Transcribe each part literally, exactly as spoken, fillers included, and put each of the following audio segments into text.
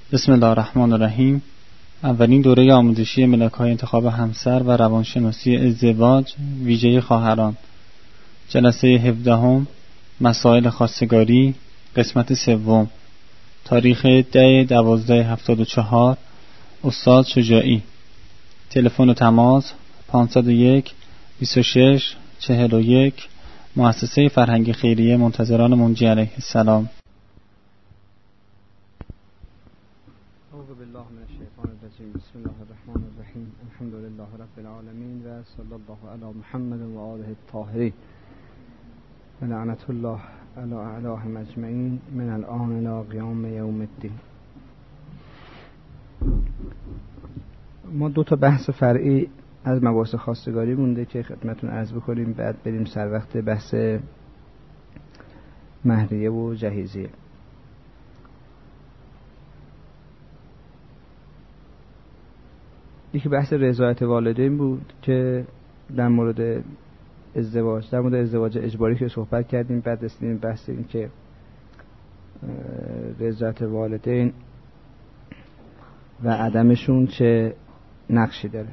بسم الله الرحمن الرحیم. اولین دوره آموزشی ملک‌های انتخاب همسر و روانشناسی ازدواج ویژه خواهران، جلسه هفدهم، مسائل خواستگاری، قسمت سوم، تاریخ ده دوازده هفتاد و چهار، استاد شجاعی. تلفن و تماس پانصد و یک بیست و شش چهل و یک. مؤسسه فرهنگی خیریه منتظران منجی علیه السلام. اعوذ بالله من الشیطان الرجیم. بسم الله الرحمن الرحیم. الحمد لله رب العالمین و صلی الله علی محمد و آله الطاهرین و لعنت الله علی اعدائهم اجمعین من الآن الی قیام یوم الدین. ما دو تا بحث فرعی از مباحث خواستگاری مونده که خدمتتون عرض بکنیم، بعد بریم سر وقت بحث مهریه و جهیزیه. یکی بحث رضایت والدین بود که در مورد ازدواج در مورد ازدواج اجباری که صحبت کردیم، بعد رسیدیم بحث این که رضایت والدین و عدمشون چه نقشی داره.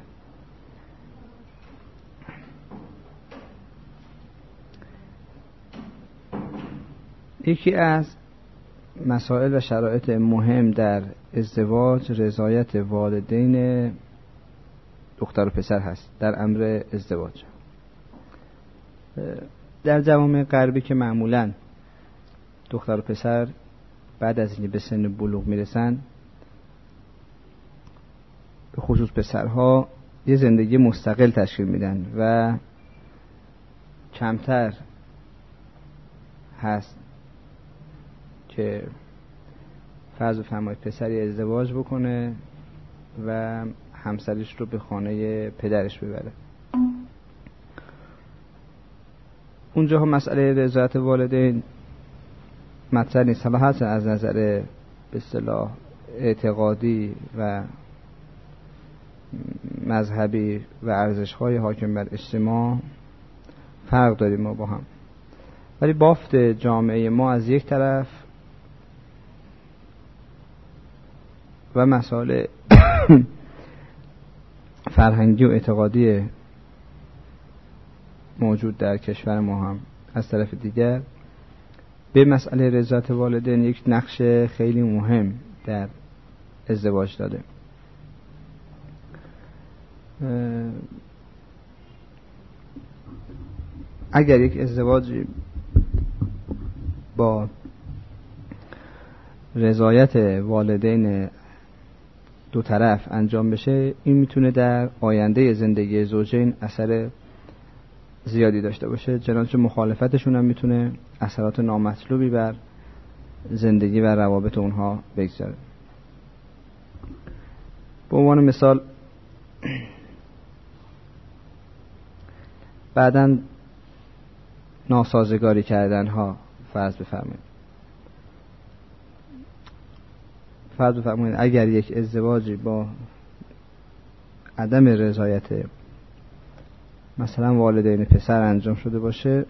یکی از مسائل و شرایط مهم در ازدواج رضایت والدین دختر و پسر هست در امر ازدواج. در جوامع غربی که معمولاً دختر و پسر بعد از اینکه به سن بلوغ میرسن، به خصوص پسرها، یه زندگی مستقل تشکیل میدن و کمتر هست که فرض بفرمایید پسری ازدواج بکنه و همسرش رو به خانه پدرش ببره. اونجاها مسئله رضایت والدین مطرح نیست. حالا هست از نظر به اصطلاح اعتقادی و مذهبی و ارزش‌های حاکم بر اجتماع فرق داریم ما با هم، ولی بافت جامعه ما از یک طرف و مسائل فرهنگی و اعتقادی موجود در کشور ما هم از طرف دیگر به مسئله رضایت والدین یک نقش خیلی مهم در ازدواج داده. اگر یک ازدواج با رضایت والدین دو طرف انجام بشه، این میتونه در آینده زندگی زوجین اثر زیادی داشته باشه، چنانچه مخالفتشون هم میتونه اثرات نامطلوبی بر زندگی و روابط اونها بگذاره. به عنوان مثال، بعداً ناسازگاری کردن ها فرض بفرمایید فرض بفرمایید اگر یک ازدواجی با عدم رضایت مثلا والدین پسر انجام شده باشه،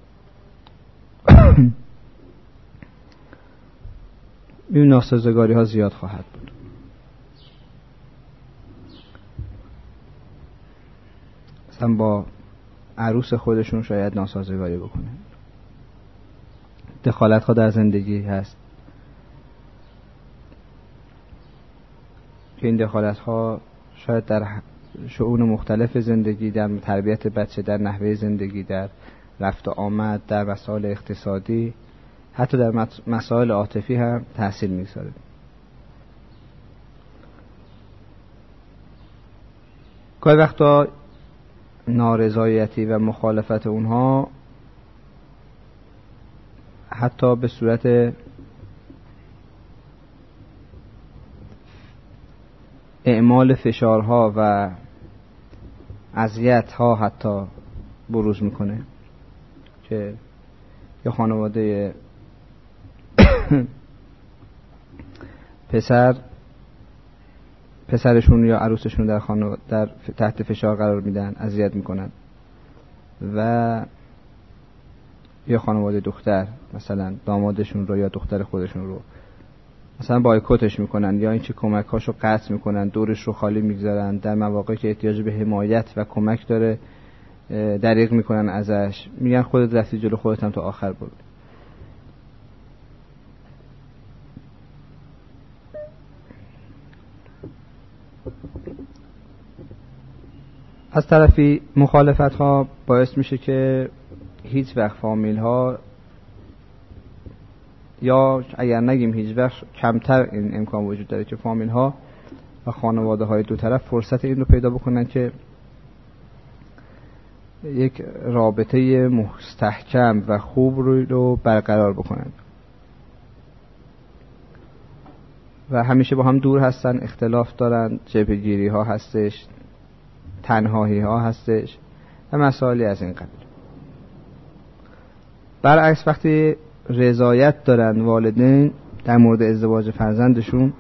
این ناسازگاری ها زیاد خواهد بود. مثلا با عروس خودشون شاید ناسازگاری بکنه. دخالت ها در زندگی هست که این دخالت ها شاید در شؤون مختلف زندگی، در تربیت بچه، در نحوه زندگی، در رفت و آمد، در مسائل اقتصادی، حتی در مسائل عاطفی هم تأثیر میگذاره. گاهی وقتا نارضایتی و مخالفت اونها حتی به صورت اعمال فشارها و اذیت‌ها حتی بروز میکنه که یه خانواده پسر پسرشون یا عروسشون در خانواده در تحت فشار قرار میدن، اذیت میکنن، و یا خانواده دختر مثلا دامادشون رو یا دختر خودشون رو مثلا بایکوتش میکنن یا اینکه کمکاشو قطع میکنن، دورش رو خالی میگذارن، در مواقعی که احتیاج به حمایت و کمک داره دریغ میکنن ازش، میگن خودت رفتی جلو، خودت هم تا آخر برو. از طرفی مخالفت ها باعث میشه که هیچ وقت فامیل ها، یا اگر نگیم هیچ وقت، کمتر این امکان وجود داره که فامیل ها و خانواده های دو طرف فرصت این رو پیدا بکنن که یک رابطه مستحکم و خوب رو برقرار بکنن و همیشه با هم دور هستن، اختلاف دارن، جبهه‌گیری ها هستش، تنهایی ها هستش و مسائلی از این قبیل. برعکس وقتی رضایت دارن والدین در مورد ازدواج فرزندشون،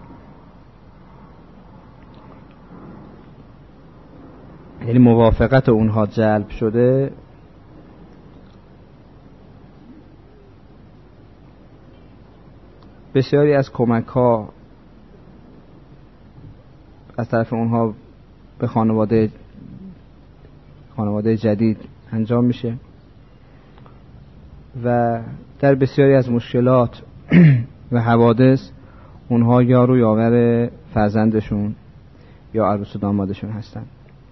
یعنی موافقت اونها جلب شده، بسیاری از کمک ها از طرف اونها به خانواده خانواده جدید انجام میشه و در بسیاری از مشکلات و حوادث اونها یارو یاور فرزندشون یا عروس و دامادشون هستن.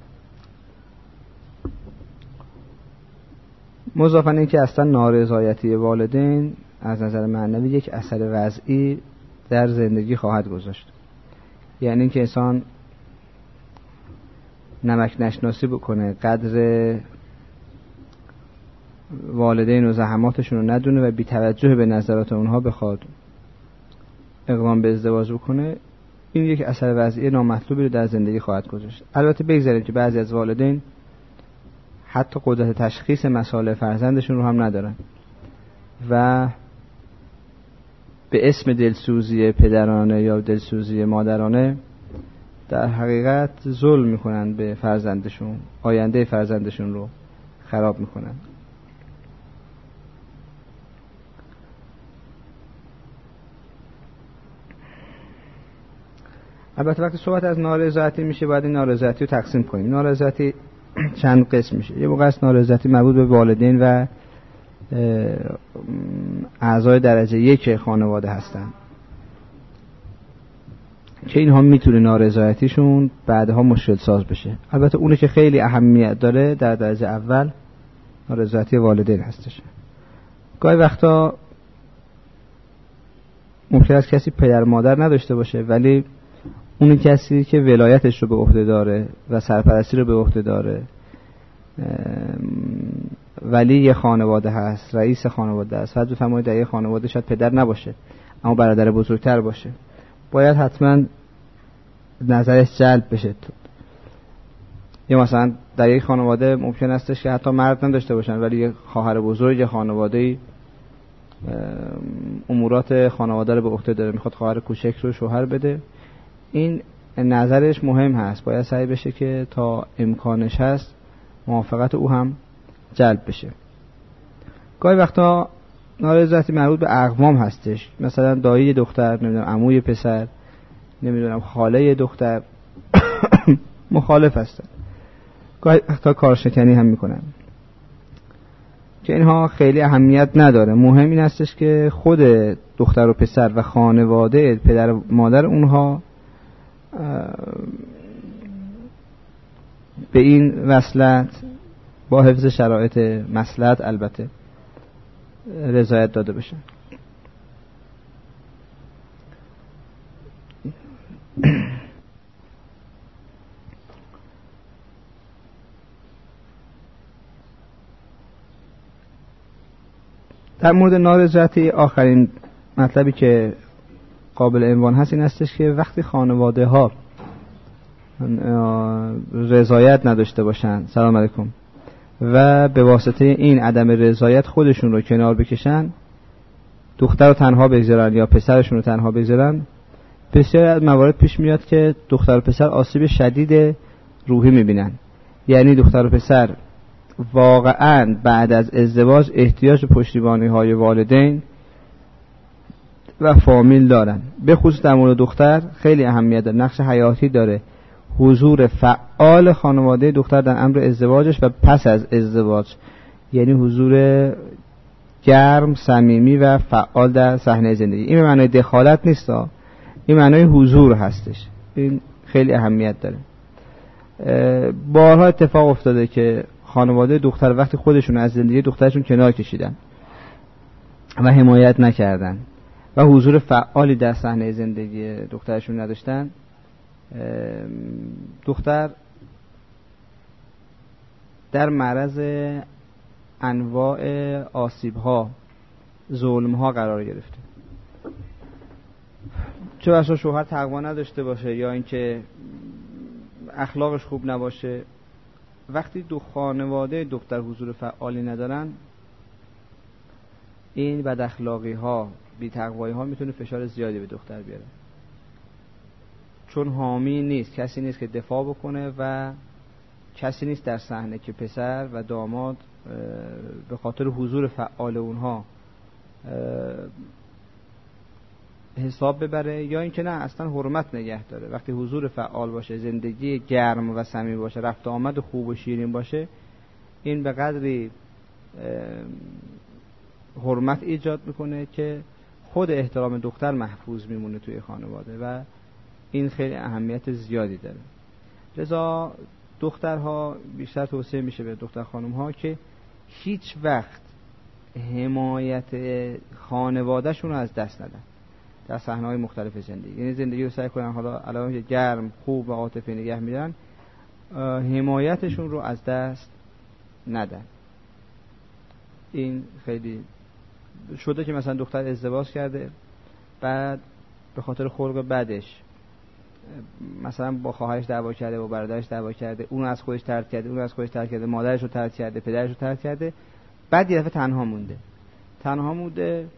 مضافاً این که اصلا نارضایتی والدین از نظر معنوی یک اثر وضعی در زندگی خواهد گذاشت. یعنی اینکه انسان نمک نشناسی بکنه، قدر والدین و زحماتشون رو ندونه و بی توجه به نظرات اونها بخواد اقدام به ازدواج بکنه، این یک اثر وضعی نامطلوبی رو در زندگی خواهد گذاشت. البته بگذاریم که بعضی از والدین حتی قدرت تشخیص مسائل فرزندشون رو هم ندارن و به اسم دلسوزی پدرانه یا دلسوزی مادرانه در حقیقت ظلم میکنن به فرزندشون، آینده فرزندشون رو خراب میکنن. البته وقتی صحبت از نارضایتی میشه باید این نارضایتی رو تقسیم کنیم. نارضایتی چند قسم میشه. یه موقع است نارضایتی مربوط به والدین و اعضای درجه یک خانواده هستن که اینها میتونه نارضایتیشون بعدها مشکل ساز بشه. البته اونه که خیلی اهمیت داره در درجه اول نارضایتی والدین هستش. گاهی وقتا ممکن است کسی پدر مادر نداشته باشه ولی اون کسی که ولایتش رو به عهده داره و سرپرستی رو به عهده داره، ولی یه خانواده هست، رئیس خانواده است، فرض بفرمایید در یه خانواده شاید پدر نباشه اما برادر بزرگتر باشه، باید حتما نظرش جلب بشه. یا مثلا در یک خانواده ممکن استش که حتی مرد نداشته باشن ولی یه خواهر بزرگ خانواده امورات خانواده رو به عهده داره، میخواد خواهر کوچک رو شوهر بده، این نظرش مهم هست، باید سعی بشه که تا امکانش هست موافقت او هم جلب بشه. گاهی وقتا نارضایتی مربوط به اقوام هستش، مثلا دایی دختر، نمیدونم عموی پسر، نمیدونم خاله دختر مخالف هستن، گاهی وقتا کارشکنی هم میکنن که اینها خیلی اهمیت نداره. مهم این هستش که خود دختر و پسر و خانواده پدر و مادر اونها به این وصلت با حفظ شرایط مصلحت البته رضایت داده بشه. در مورد نارضایتی آخرین مطلبی که قابل عنوان هست این هستش که وقتی خانواده ها رضایت نداشته باشن، سلام علیکم، و به واسطه این عدم رضایت خودشون رو کنار بکشن، دختر رو تنها بگذارن یا پسرشون رو تنها بگذارن، بسیاری از موارد پیش میاد که دختر و پسر آسیب شدید روحی میبینن. یعنی دختر و پسر واقعا بعد از ازدواج احتیاج به پشتیبانی های والدین و فامیل دارن. به خصوص در مورد دختر خیلی اهمیت داره، نقش حیاتی داره حضور فعال خانواده دختر در امر ازدواجش و پس از ازدواج، یعنی حضور گرم، صمیمی و فعال در صحنه زندگی. این به معنای دخالت نیست، این معنای حضور هستش. این خیلی اهمیت داره. بارها اتفاق افتاده که خانواده دختر وقتی خودشون از زندگی دخترشون کنار کشیدن و حمایت نکردن و حضور فعالی در صحنه زندگی دخترشون نداشتن، دختر در معرض انواع آسیب‌ها، ظلم‌ها قرار گرفته. چه بسا شوهر تقوا نداشته باشه یا اینکه اخلاقش خوب نباشه. وقتی دو خانواده دختر حضور فعالی ندارن، این بد اخلاقی ها، بی تقوایی ها میتونه فشار زیادی به دختر بیاره، چون حامی نیست، کسی نیست که دفاع بکنه و کسی نیست در صحنه که پسر و داماد به خاطر حضور فعال اونها حساب ببره، یا اینکه نه اصلا حرمت نگه داره. وقتی حضور فعال باشه، زندگی گرم و صمیمی باشه، رفت آمد خوب و شیرین باشه، این به قدری حرمت ایجاد میکنه که خود احترام دختر محفوظ میمونه توی خانواده و این خیلی اهمیت زیادی داره. لذا دخترها بیشتر توصیه میشه به دختر خانم ها که هیچ وقت حمایت خانوادهشون رو از دست ندن در صحنه‌های مختلف زندگی. یعنی زندگی رو سعی کنن حالا علاوه که گرم، خوب و عاطفی نگه میدارن، حمایتشون رو از دست ندن. این خیلی شده که مثلا دختر ازدواج کرده، بعد به خاطر خلق بدش مثلا با خواهرش دعوا کرده، با برادرش دعوا کرده، اون از خودش طرد کرده، اون از خودش طرد کرده، مادرش رو طرد کرده، پدرش رو طرد کرده، بعد یه دفعه تنها مونده. تنها مونده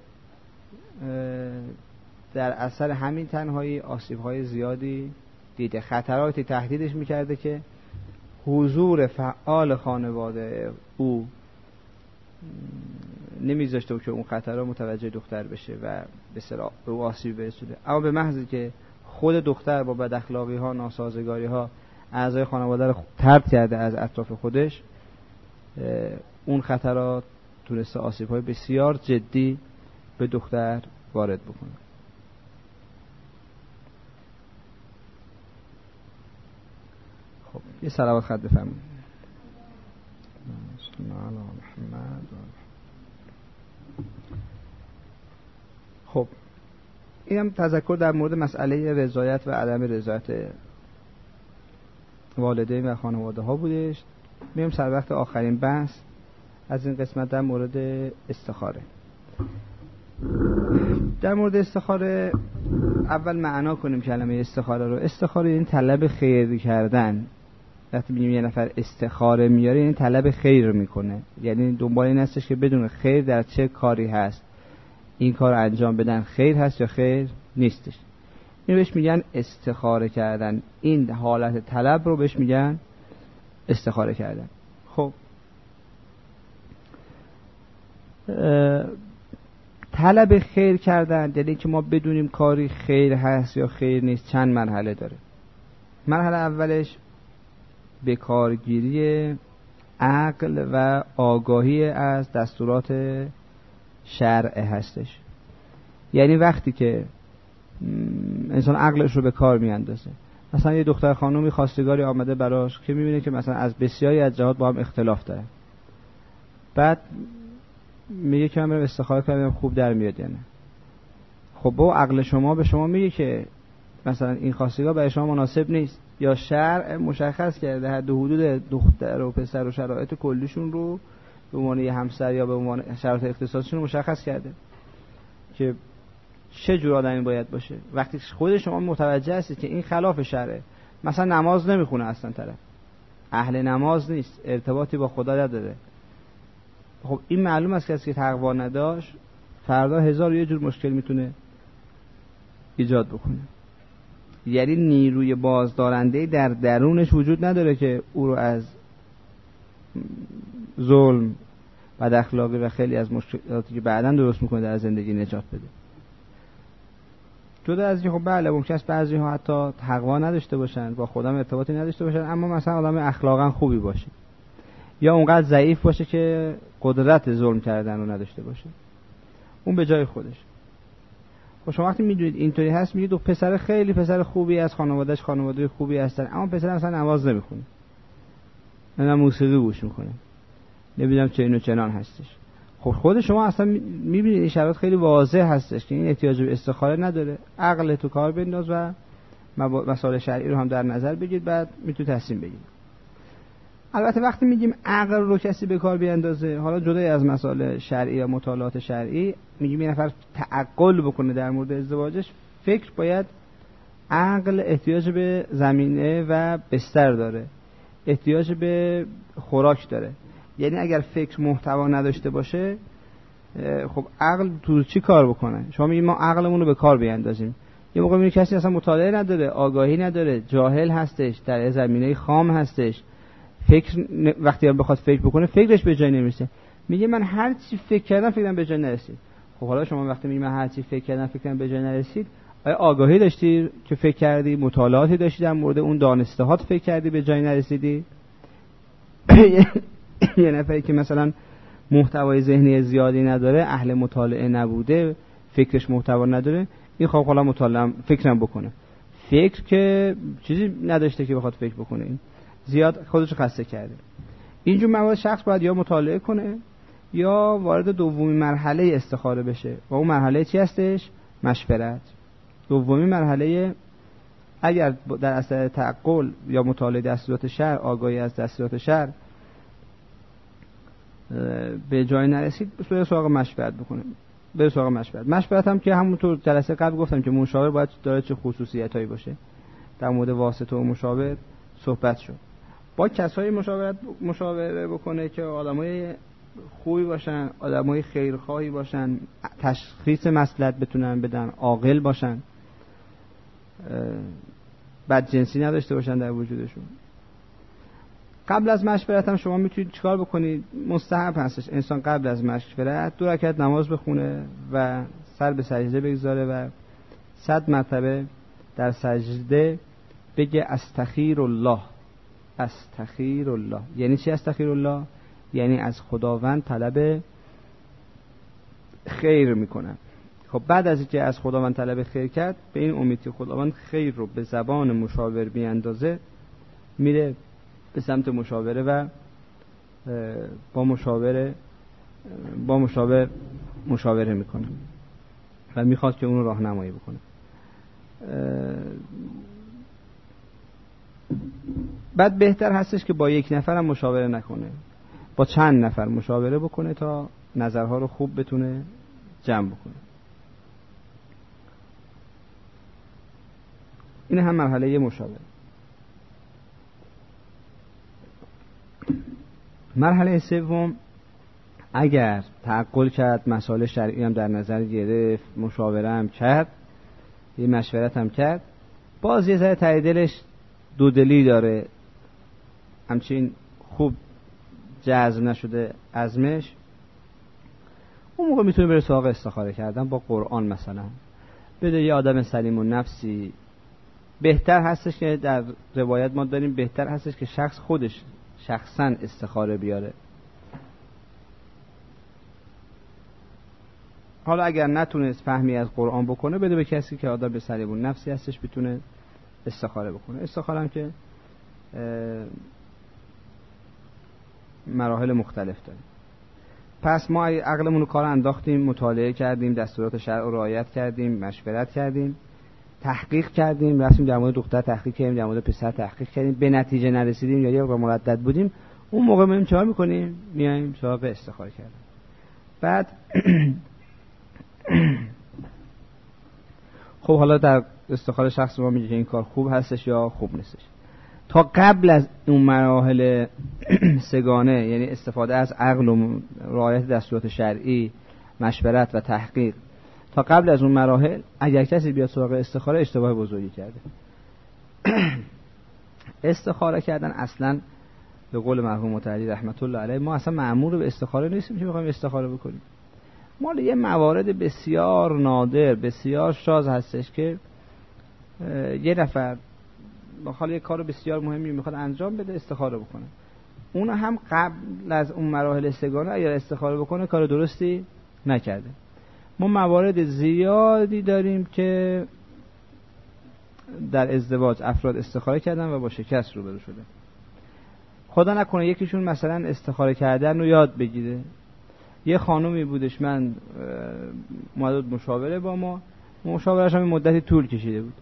در اثر همین تنهایی آسیب‌های زیادی دیده، خطراتی تهدیدش می‌کرده که حضور فعال خانواده او نمیذاشته که اون خطرها متوجه دختر بشه و به سرا به او آسیب برسونه. اما به محضی که خود دختر با بد اخلاقی ها، ناسازگاری ها اعضای خانواده رو طرد کرده از اطراف خودش، اون خطرات تونسته آسیب های بسیار جدی به دختر وارد بکنه. خب یه صلوات خط بفرمایید. خب اینم تذکر در مورد مسئله رضایت و عدم رضایت والدین و خانواده ها بودش. میریم سر وقت آخرین بحث از این قسمت در مورد استخاره. در مورد استخاره اول معنا کنیم کلمه استخاره رو. استخاره این طلب خیر کردن. وقتی میگیم یه نفر استخاره میاره، این طلب خیر میکنه، یعنی دنبال این هستش که بدون خیر در چه کاری هست، این کار انجام بدن خیر هست یا خیر نیستش. این بهش میگن استخاره کردن. این حالت طلب رو بهش میگن استخاره کردن. خب طلب خیر کردن یعنی که ما بدونیم کاری خیر هست یا خیر نیست چند مرحله داره. مرحله اولش به کارگیری عقل و آگاهی از دستورات شرع هستش. یعنی وقتی که انسان عقلش رو به کار میاندازه، مثلا یه دختر خانومی خواستگاری آمده براش که میبینه که مثلا از بسیاری از جهات با هم اختلاف داره، بعد میگه که من برم استخاره کنم خوب در میاد یا نه. خب با عقل شما به شما میگه که مثلا این خواستگار برای شما مناسب نیست، یا شرع مشخص کرده حد و حدود دختر و پسر و شرایط کلیشون رو به عنوان یه همسر یا به عنوان شرایط اختصاصیشون رو مشخص کرده که چه جور آدمی باید باشه. وقتی خود شما متوجه هستید که این خلاف شرعه، مثلا نماز نمیخونه، اصلا طرف اهل نماز نیست، ارتباطی با خدا نداره، خب این معلوم است که کسی که تقوا نداشت فردا هزار و یه جور مشکل میتونه ایجاد بکنه. یعنی نیروی بازدارنده در درونش وجود نداره که او رو از ظلم، بد اخلاقی و خیلی از مشکلاتی که بعداً درست میکنه در زندگی نجات بده. جدا از این خب بله ممکن است بعضی ها حتی تقوا نداشته باشن، با خودم ارتباطی نداشته باشن، اما مثلا آدم اخلاقا خوبی باشه یا اونقدر ضعیف باشه که قدرت ظلم کردن رو نداشته باشه، اون به جای خودش. خب شما وقتی میدونید اینطوری هست، میگید دو پسر خیلی پسر خوبی از خانواده‌اش خانواده خوبی هستن، اما پسر مثلا نماز نمیخونه، نه موسیقی گوش میکنه، نمیدونم چه اینو چنان هستش. خب خود شما اصلا میبینید این شرایط خیلی واضح هستش که این احتیاج به استخاره نداره. عقل تو کار بنداز و مسائل شرعی رو هم در نظر بگیرید، بعد میتونید تصمیم بگیرید. البته وقتی میگیم عقل رو کسی به کار بیاندازه، حالا جدای از مسائل شرعی یا مطالعات شرعی، میگیم یه نفر تعقل بکنه در مورد ازدواجش، فکر باید عقل احتیاج به زمینه و بستر داره، احتیاج به خوراک داره. یعنی اگر فکر محتوا نداشته باشه، خب عقل تو چی کار بکنه؟ شما میگید ما عقلمون رو به کار بیاندازیم، یه موقع میگه کسی اصلا مطالعه نداره، آگاهی نداره، جاهل هستش، در زمینه خام هستش، فکر وقتی هم بخواد فکر بکنه فکرش به جای نمیرسه، میگه من هر چی فکر کردم فکرم به جای نرسید. خب حالا شما وقتی میگی من هر چی فکر کردم فکرم به جای نرسید، آیا آگاهی داشتی که فکر کردی، مطالعاتی داشتی در مورد اون دانستهات فکر کردی به جای نرسیدی؟ یه نفری که مثلا محتوای ذهنی زیادی نداره، اهل مطالعه نبوده، فکرش محتوا نداره، این خب حالا مطالعه فکرم بکنه، فکر که چیزی نداشته که بخواد فکر بکنه، این زیاد خودشو خسته کرده. اینجور موارد شخص باید یا مطالعه کنه یا وارد دومین مرحله استخاره بشه، و اون مرحله چی هستش؟ مشورت. دومین مرحله اگر در اثر تعقل یا مطالعه دستورات شرع، آگاهی از دستورات شرع به جای نرسید، به سراغ مشورت بکنه، به سراغ مشورت. مشورت هم که همونطور جلسه قبل گفتم که مشاور باید داره چه خصوصیتایی باشه، در مورد واسطه و مشاور صحبت شد. با کسایی مشاورت مشاوره بکنه که آدمای خوبی باشن، آدمای خیرخواهی باشن، تشخیص مصلحت بتونن بدن، عاقل باشن، بدجنسی نداشته باشن در وجودشون. قبل از مشورت هم شما میتونید چیکار بکنید؟ مستحب هستش انسان قبل از مشورت دو رکعت نماز بخونه و سر به سجده بگذاره و صد مرتبه در سجده بگه استخیر الله، استخیر الله. یعنی چی استخیر الله؟ یعنی از خداوند طلب خیر میکنم. خب بعد از اینکه از خداوند طلب خیر کرد، به این امید که خداوند خیر رو به زبان مشاور بیاندازه، میره به سمت مشاوره و با مشاوره با مشاور مشاوره میکنه و میخواد که اون رو راهنمایی بکنه. بعد بهتر هستش که با یک نفر هم مشاوره نکنه، با چند نفر مشاوره بکنه تا نظرها رو خوب بتونه جمع بکنه. این هم مرحله مشاوره. مرحله سوم، اگر تعقل کرد، مسائل شرعی هم در نظر گرفت، مشاوره هم کرد، یه مشورت هم کرد، باز یه ذره ته دلش دودلی داره، همچین خوب جذب نشده عزمش، اون موقع میتونه بره سراغ استخاره کردن با قرآن. مثلا بده یه آدم سلیم النفسی، بهتر هستش که در روایت ما داریم بهتر هستش که شخص خودش شخصا استخاره بیاره. حالا اگر نتونست فهمی از قرآن بکنه، بده به کسی که آدم به سلیم النفسی هستش بتونه استخاره بکنه. استخاره هم که مراحل مختلف داره. پس ما عقلمون رو کار انداختیم، مطالعه کردیم، دستورات شرع رو رعایت کردیم، مشورت کردیم، تحقیق کردیم، رفتیم در مورد دختر تحقیق کردیم، در مورد پسر تحقیق کردیم، به نتیجه نرسیدیم یا یه وقت مردد بودیم، اون موقع میایم چهار میکنیم، میایم سراغ استخاره کردن. بعد خب حالا در استخاره شخص ما میگه که این کار خوب هستش یا خوب نیستش. تا قبل از اون مراحل سگانه، یعنی استفاده از عقل و رعایت دستورات شرعی، مشورت و تحقیق، تا قبل از اون مراحل اگر کسی بیاد سراغ استخاره، اشتباه بزرگی کرده. استخاره کردن اصلا به قول مرحوم متعلی رحمت الله علیه، ما اصلا مأمور به استخاره نیستیم که بخوایم استخاره بکنیم. مال یه موارد بسیار نادر بسیار شاذ هستش که یه نفر بخواد یه کار بسیار مهمی میخواد انجام بده استخاره بکنه، اون هم قبل از اون مراحل سگانه اگر استخاره بکنه کار درستی نکرده. ما موارد زیادی داریم که در ازدواج افراد استخاره کردن و با شکست روبرو شده. خدا نکنه یکیشون مثلا استخاره کردن رو یاد بگیره. یه خانومی بودش، من اومد مشاوره با ما، مشاورش هم مدتی طول کشیده بود.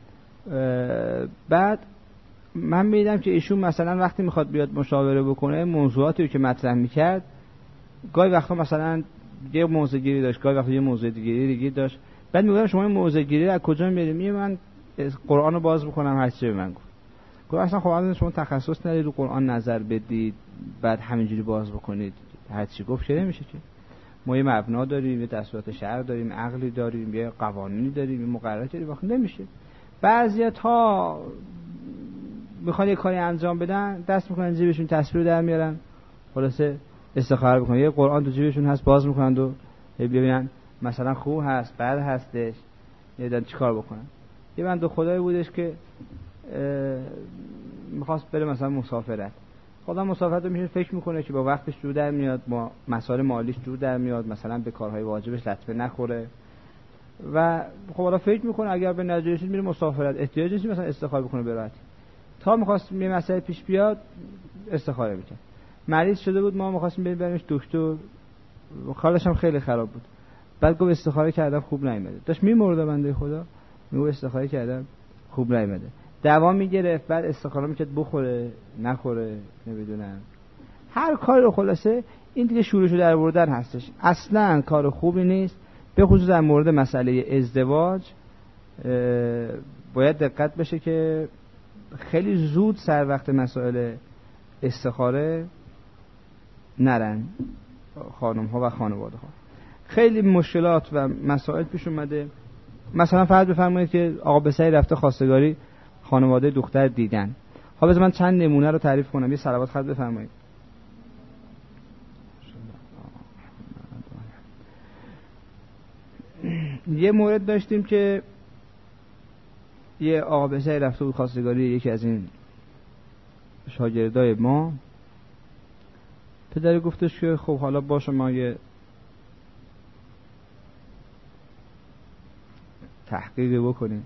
بعد من میدیدم که ایشون مثلا وقتی میخواد بیاد مشاوره بکنه موضوعاتی رو که مطرح میکرد گاهی وقتا مثلا یه موضوع گیری داشت، گاهی وقتا یه موضوع دیگه دیگه داشت. بعد میگم شما این موضوع گیری از کجا میارید؟ میگه من قرآن رو باز بکنم هر چی به من گفت. گفت اصلا خب الان شما تخصص ندارید رو قرآن نظر بدید بعد همینجوری باز بکنید هر چی گفت که نمیشه که. ما یه مبنا داریم، یه دستورات شرع داریم، عقلی داریم، یه قوانینی داریم، یه مقرراتی داریم، واقعا نمیشه. بعضی‌ها میخوان یه کاری انجام بدن دست میکنن جیبشون تسبیح در میارن خلاصه استخاره بکنن، یه قرآن تو جیبشون هست باز میکنن و ببینن مثلا خوب هست بد هستش نمیدونن چیکار بکنن. یه بنده خدایی بودش که میخواست بره مثلا مسافرت. خدا مسافرت رو میشه فکر میکنه که با وقتش جور در میاد، با مسائل مالیش جور در میاد، مثلا به کارهای واجبش لطمه نخوره و خب حالا فکر میکنه اگر به نتیجه رسید میره مسافرت، احتیاج نیست مثلا استخاره بکنه به راحتی. تا میخواست یه مسئله پیش بیاد استخاره میکرد. مریض شده بود، ما میخواستیم بریم بریمش دکتر، حالش هم خیلی خراب بود. بعد گفت استخاره کردم خوب نیومده، داشت میمرد بنده خدا، میگه استخاره کردم خوب نیومده. دوام میگرفت، بعد استخاره میکرد بخوره نخوره نمیدونم هر کاری رو. خلاصه این دیگه شورشو در آوردن هستش، اصلا کار خوبی نیست. به خصوص در مورد مسئله ازدواج باید دقت بشه که خیلی زود سر وقت مسائل استخاره نرن خانم ها و خانواده ها. خیلی مشکلات و مسائل پیش اومده. مثلا فرض بفرمایید که آقا بسری رفته خواستگاری خانواده دختر دیدن. خب بذار من چند نمونه رو تعریف کنم. یه صلوات خط بفرمایید. یه مورد داشتیم که یه آقا بسری رفته بود خواستگاری یکی از این شاگردای ما. پدری گفتش که خب حالا باشه ما یه تحقیقی بکنیم.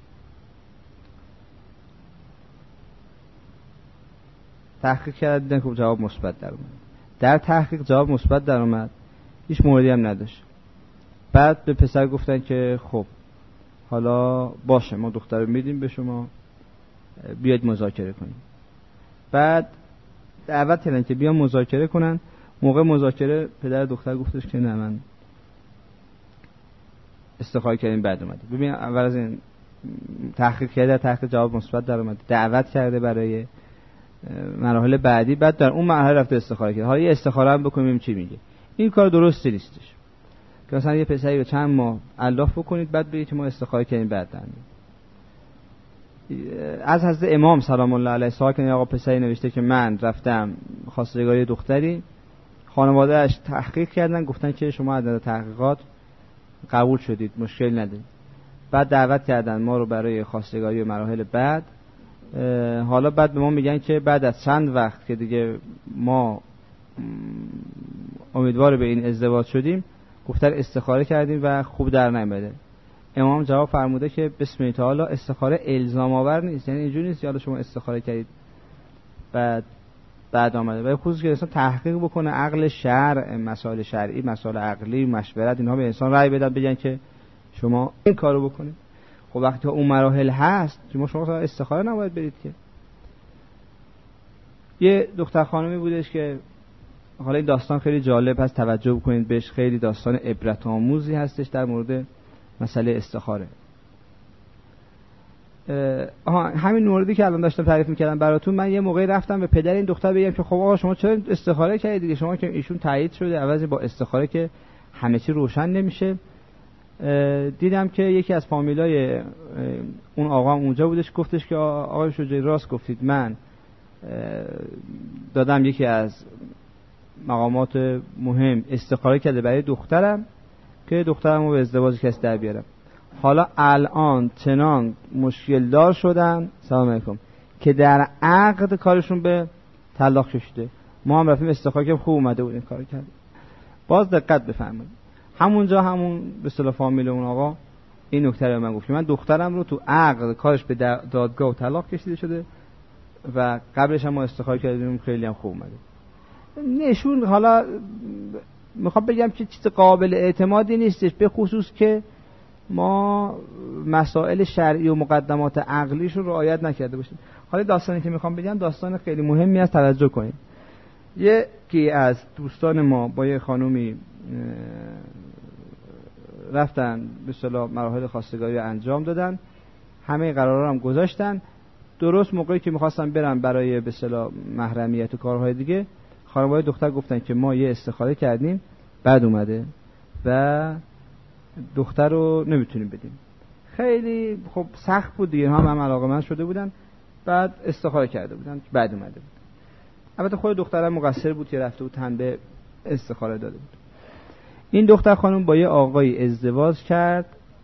تحقیق کردن که جواب مثبت در اومد. در تحقیق جواب مثبت در اومد، هیچ موردی هم نداشت. بعد به پسر گفتن که خب حالا باشه ما دختر رو میدیم به شما، بیاید مذاکره کنیم. بعد دعوت کردن که بیان مذاکره کنن. موقع مذاکره پدر دختر گفتش که نه من استخاره کردیم بعد اومده. ببین اول از این تحقیق کرده، تحقیق جواب مثبت در اومده، دعوت کرده برای مراحل بعدی، بعد در اون مرحله رفته استخاره کرده. حالا یه استخاره هم بکنیم چی میگه. این کار درستی نیستش که مثلا یه پسری رو چند ماه الاف بکنید بعد بگید که ما استخاره کردیم بعد در از حضرت امام سلام الله علیه سوال کنید آقا پسری نوشته که من رفتم خواستگاری دختری، خانواده‌اش تحقیق کردن گفتن که شما از نظر تحقیقات قبول شدید مشکل ندارید. بعد دعوت کردن ما رو برای خواستگاری و مراحل بعد. حالا بعد به ما میگن که بعد از چند وقت که دیگه ما امیدوار به این ازدواج شدیم گفتن استخاره کردیم و خوب در نیامده. امام جواب فرموده که بسم الله تعالی استخاره الزام آور نیست، یعنی اینجوری نیست که حالا شما استخاره کردید بعد بعد آمده. ولی خصوصی که انسان تحقیق بکنه، عقل شرع، مسائل شرعی، مسائل عقلی، مشورت، اینها به انسان رأی بدن بگن که شما این کارو بکنید. خب وقتی اون مراحل هست شما شما استخاره نباید برید که. یه دختر خانمی بودش که حالا این داستان خیلی جالب هست، توجه بکنید بهش، خیلی داستان عبرت آموزی هستش در مورد مسئله استخاره. آها همین موردی که الان داشتم تعریف می‌کردم براتون، من یه موقعی رفتم به پدر این دختر بگم که خب آقا شما چرا استخاره کردید دیگه، شما که ایشون تایید شده عوضی با استخاره که همه چی روشن نمیشه. دیدم که یکی از فامیلای اون آقا اونجا بودش، گفتش که آقای شجاعی راست گفتید، من دادم یکی از مقامات مهم استخاره کرده برای دخترم که دخترمو به ازدواج کسی در بیارم. حالا الان چنان مشکل دار شدن، سلام علیکم، که در عقد کارشون به طلاق کشیده. ما هم رفتیم استخاره که خوب اومده بود این کارو کرد. باز دقت بفرمایید، همونجا همون به اصطلاح فامیل اون آقا این نکته رو من گفت، من دخترم رو تو عقد کارش به دادگاه و طلاق کشیده شده و قبلش هم ما استخاره کردیم خیلی هم خوب اومده. نشون حالا میخوام بگم که چیز قابل اعتمادی نیستش، به خصوص که ما مسائل شرعی و مقدمات عقلیش رو رعایت نکرده باشیم. حالا داستانی که میخوام بگم داستان خیلی مهمی است، توجه کنید. یکی از دوستان ما با یه خانومی رفتن به اصطلاح مراحل خواستگاری انجام دادن، همه قرارا هم گذاشتن. درست موقعی که میخواستن برن برای به اصطلاح محرمیت و کارهای دیگه، خانواده دختر گفتن که ما یه استخاره کردیم بعد اومده و دختر رو نمیتونیم بدیم. خیلی خب سخت بود دیگه، هم هم علاقه‌مند شده بودن، بعد استخاره کرده بودن بعد اومده بود. البته خود دخترم مقصر بود که رفته بود تن به استخاره داده بود. این دختر خانم با یه آقای ازدواج کرد،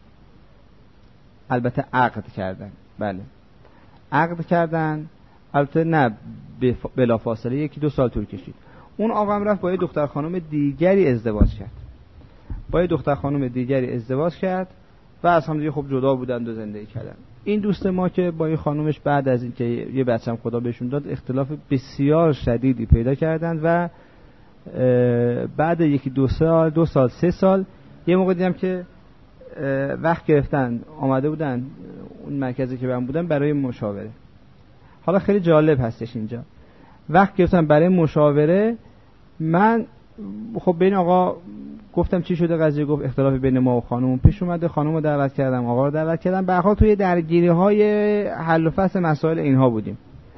البته عقد کردن، بله عقد کردن، البته نه بلا فاصله، یکی دو سال طول کشید. اون آقا هم رفت با یه دختر خانم دیگری ازدواج کرد، با یه دختر خانم دیگری ازدواج کرد و از هم دیگه خب جدا بودن و زندگی کردن. این دوست ما که با این خانومش بعد از اینکه یه بچه‌م خدا بهشون داد اختلاف بسیار شدیدی پیدا کردن و بعد یکی دو سال دو سال سه سال یه موقع دیدم که وقت گرفتن آمده بودن اون مرکزی که من بودم برای مشاوره. حالا خیلی جالب هستش اینجا، وقت گرفتن برای مشاوره، من خب بین آقا گفتم چی شده قضیه، گفت اختلافی بین ما و خانم پیش اومده، خانم رو دعوت کردم، آقا رو دعوت کردم، به هر حال توی درگیری‌های حل و فصل مسائل اینها بودیم.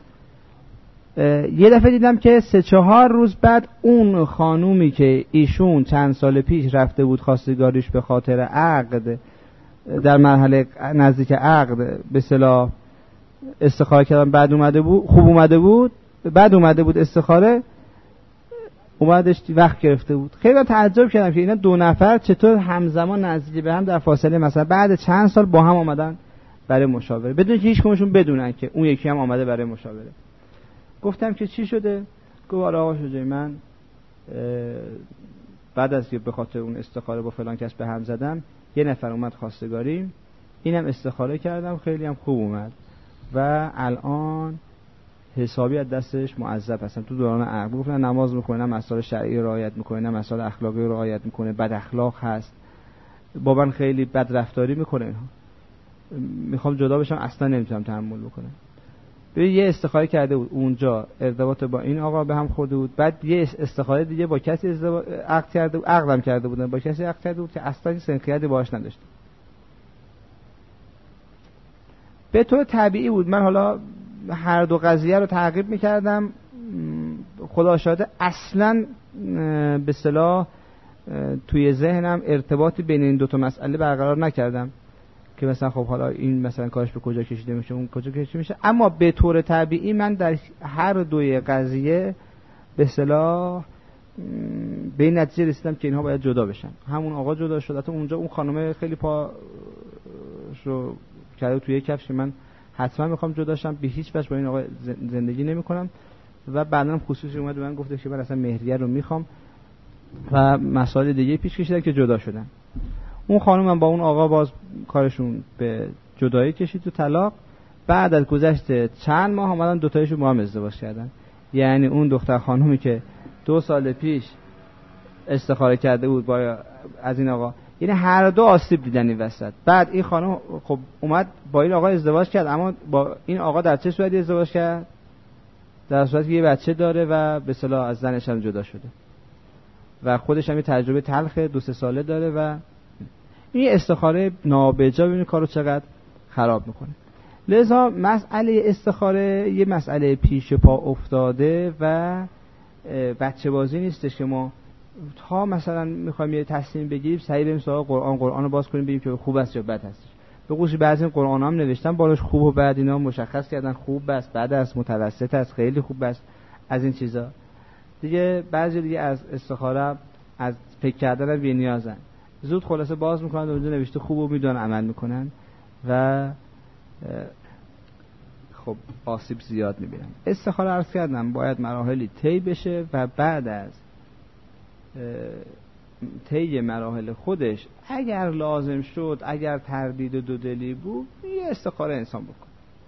یه دفعه دیدم که سه چهار روز بعد اون خانومی که ایشون چند سال پیش رفته بود خواستگاریش به خاطر عقد، در مرحله نزدیک عقد به اصطلاح استخاره کردن، بعد اومده بود خوب اومده بود بعد اومده بود استخاره اومدش وقت گرفته بود. خیلی تعجب کردم که اینا دو نفر چطور همزمان نزدیک به هم در فاصله مثلا بعد چند سال با هم آمدن برای مشاوره بدون که هیچ کدومشون بدونن که اون یکی هم آمده برای مشاوره. گفتم که چی شده؟ گفت آره آقا شجاعی، من بعد از که به خاطر اون استخاره با فلان کس به هم زدم، یه نفر اومد خواستگاری، اینم استخاره کردم خیلی هم خوب اومد و الان حسابی از دستش معذب هستم. تو دوران عقد گفتن نماز میکنه، نه مسائل شرعی رعایت میکنه، نه مسائل اخلاقی رعایت میکنه، بد اخلاق هست، با من خیلی بد رفتاری میکنه، اینها میخوام جدا بشم اصلا نمیتونم تحمل بکنم. ببین یه استخاره کرده بود اونجا، ارتباط با این آقا به هم خورده بود، بعد یه استخاره دیگه با کسی ازدواج عقد کرده بود، عقدم کرده بودن با کسی عقد کرده بود که اصلا این سنخیتی باهاش نداشت. به طور طبیعی بود من حالا هر دو قضیه رو تعقیب میکردم، خدا شاهده اصلا به اصطلاح توی ذهنم ارتباطی بین این دو تا مسئله برقرار نکردم که مثلا خب حالا این مثلا کارش به کجا کشیده میشه اون کجا کشیده میشه، اما به طور طبیعی من در هر دوی قضیه به اصطلاح به این نتیجه رسیدم که اینها باید جدا بشن. همون آقا جدا شد، حتی اونجا اون خانم خیلی پا رو کرده توی کفش، من حتما میخوام جدا شم، به هیچ وجه با این آقا زندگی نمیکنم و بعدم خصوصی اومد به من گفته که من اصلا مهریه رو میخوام و مسائل دیگه پیش کشیدن که جدا شدن. اون خانم هم با اون آقا باز کارشون به جدایی کشید تو طلاق. بعد از گذشت چند ماه اومدن دو تایشون با هم ازدواج کردن. یعنی اون دختر خانومی که دو سال پیش استخاره کرده بود با از این آقا، یعنی هر دو آسیب دیدن این وسط. بعد این خانم خب اومد با این آقا ازدواج کرد، اما با این آقا در چه صورتی ازدواج کرد؟ در صورتی که یه بچه داره و به اصطلاح از زنش هم جدا شده و خودش هم یه تجربه تلخ دو سه ساله داره و این استخاره نابجا ببینید کارو چقدر خراب میکنه. لذا مسئله استخاره یه مسئله پیش پا افتاده و بچه بازی نیستش که ما تا مثلا میخوایم یه تصمیم بگیریم سعی بریم سراغ قرآن قرآن رو باز کنیم ببینیم که خوب است یا بد است. به قولی بعضی این قرآن هم نوشتن بالاش خوب و بد اینا مشخص کردن، خوب است، بد است، متوسط است، خیلی خوب است، از این چیزا دیگه. بعضی دیگه از استخاره از فکر کردن بی‌نیازن. زود خلاصه باز میکنن و اونجا نوشته خوب و میدونن عمل میکنن و خب آسیب زیاد میبینن. استخاره عرض کردم باید مراحلی طی بشه و بعد از طی مراحل خودش اگر لازم شد، اگر تردید و دودلی بود، یه استخاره انسان بکن.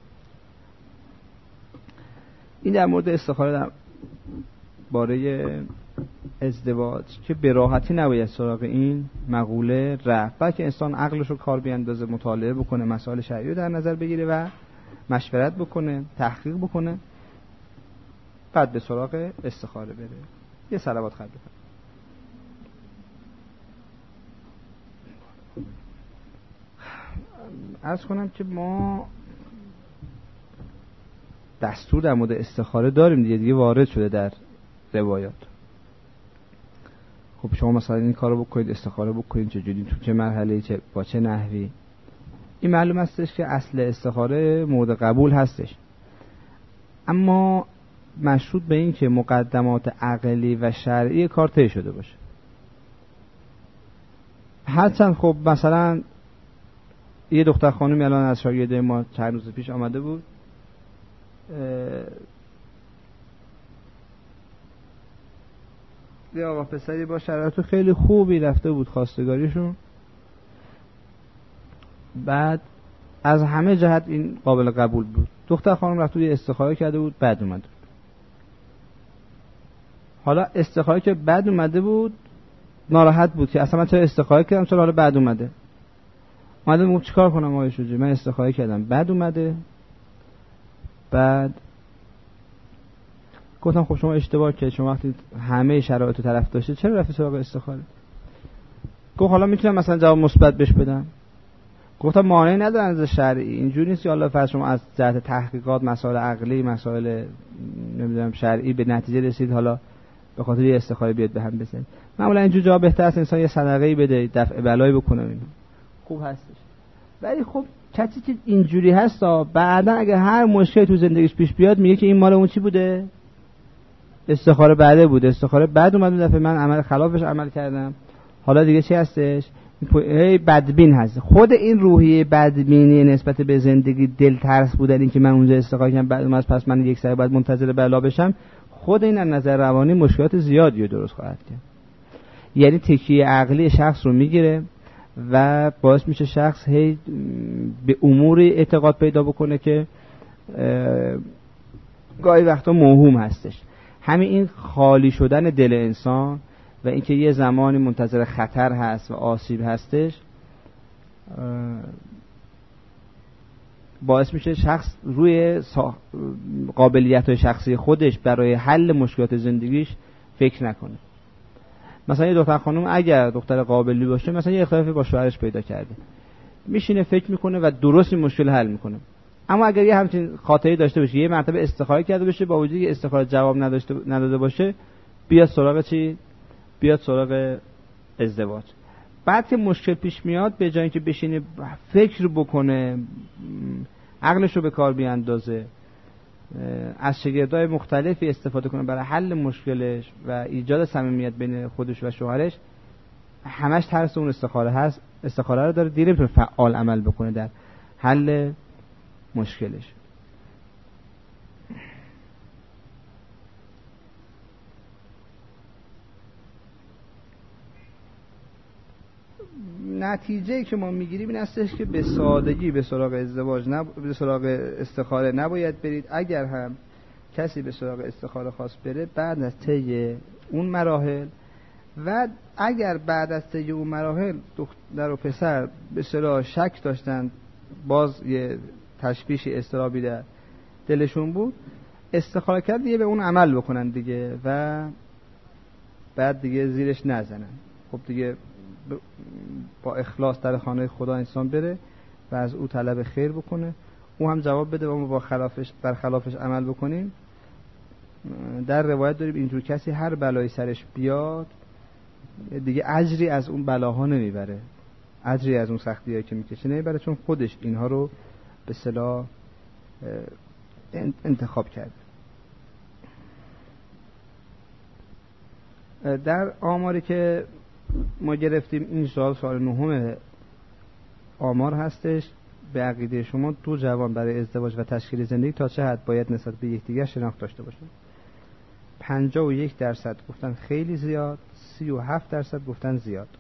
این در مورد استخاره در باره ازدواج که به راحتی نباید سراغ این مقوله رفت، بلکه انسان عقلش رو کار بیاندازه، مطالعه بکنه، مسائل شرعی رو در نظر بگیره و مشورت بکنه، تحقیق بکنه، بعد به سراغ استخاره بره. یه صلوات خواهد بکنه. عرض کنم که ما دستور در مورد استخاره داریم دیگه دیگه وارد شده در روایات. خب شما مثلا این کارو بکنید، استخاره بکنید، چجوری، تو چه مرحله، چه با چه نحوی. این معلوم هستش که اصل استخاره مورد قبول هستش، اما مشروط به این که مقدمات عقلی و شرعی کار طی شده باشه. هرچند خب مثلا یه دختر خانومی الان از شاگرده ما چند روز پیش آمده بود، یه آقا پسری با شرایط خیلی خوبی رفته بود خواستگاریشون، بعد از همه جهت این قابل قبول بود. دختر خانم رفت یه استخاره کرده بود، بعد اومده بود. حالا استخاره که بعد اومده بود ناراحت بود که اصلا من چرا استخاره کردم، چرا حالا بعد اومده. اومده میگم چیکار کنم آقای شجاعی، من استخاره کردم بعد اومده. بعد گفتم خب شما اشتباه کردید، شما وقتی همه شرایط رو طرف داشته چرا رفتی سراغ استخاره؟ گفت حالا میتونم مثلا جواب مثبت بهش بدم. گفتم مانعی ندارن از شرعی، اینجوری نیست که حالا فرض شما از جهت تحقیقات مسائل عقلی مسائل نمیدونم شرعی به نتیجه رسید حالا به خاطر یه استخاره بیاد به هم بزنید. معمولا اینجور جواب بهتر است انسان یه صدقه‌ای بده، دفع بلایی بکنه، اینو خوب هستش. ولی خب کسی که اینجوری هستا بعدا اگه هر مشکلی تو زندگیش پیش بیاد میگه که این مال اون چی بوده؟ استخاره بعده بوده، استخاره بعد اومد اون دفعه من عمل خلافش عمل کردم، حالا دیگه چی هستش؟ هی بدبین هست. خود این روحیه بدبینی نسبت به زندگی، دل ترس بودن، این که من اونجا استخاره کردم بعد اومد پس من یک سری باید منتظر بلا بشم، خود این از نظر روانی مشکلات زیادی رو درست خواهد کرد. یعنی تکیه عقلی شخص رو میگیره و باعث میشه شخص هی به اموری اعتقاد پیدا بکنه که گاهی وقتا موهوم هستش. همین این خالی شدن دل انسان و اینکه یه زمانی منتظر خطر هست و آسیب هستش باعث میشه شخص روی قابلیت‌های شخصی خودش برای حل مشکلات زندگیش فکر نکنه. مثلا یه دختر خانم اگر دختر قابلی باشه، مثلا یه اختلافی با شوهرش پیدا کرده، میشینه فکر میکنه و درست این مشکل حل میکنه. اما اگر یه همچین خاطری داشته باشه، یه مرتبه استخاره کرده باشه، با وجودی که استخاره جواب نداشته نداده باشه، بیاد سراغ چی؟ بیاد سراغ ازدواج. بعد که مشکل پیش میاد به جای اینکه بشینه فکر بکنه، عقلش رو به کار بیاندازه، از شگردهای مختلفی استفاده کنه برای حل مشکلش و ایجاد صمیمیت بین خودش و شوهرش، همش ترس اون استخاره هست، استخاره رو داره، دیگه نمیتونه فعال عمل بکنه در حل مشکلش. نتیجه که ما میگیریم این هستش که به سادگی به سراغ ازدواج نب... به سراغ استخاره نباید برید. اگر هم کسی به سراغ استخاره خواست بره، بعد از طی اون مراحل و اگر بعد از طی اون مراحل دختر و پسر به صلاح شک داشتن، باز یه تشویشی اضطرابی در دلشون بود، استخاره کرد دیگه به اون عمل بکنن دیگه و بعد دیگه زیرش نزنن. خب دیگه با اخلاص در خانه خدا انسان بره و از او طلب خیر بکنه، او هم جواب بده و ما با خلافش بر خلافش عمل بکنیم. در روایت داریم اینجور کسی هر بلایی سرش بیاد دیگه اجری از اون بلاها نمیبره، اجری از اون سختیایی که میکشه نمیبره، چون خودش اینها رو به اصطلاح انتخاب کرده. در آماری که ما گرفتیم این سال سال نهم آمار هستش. به عقیده شما دو جوان برای ازدواج و تشکیل زندگی تا چه حد باید نسبت به یکدیگر شناخت داشته باشن؟ پنجاه و یک درصد گفتن خیلی زیاد، سی و هفت درصد گفتن زیاد.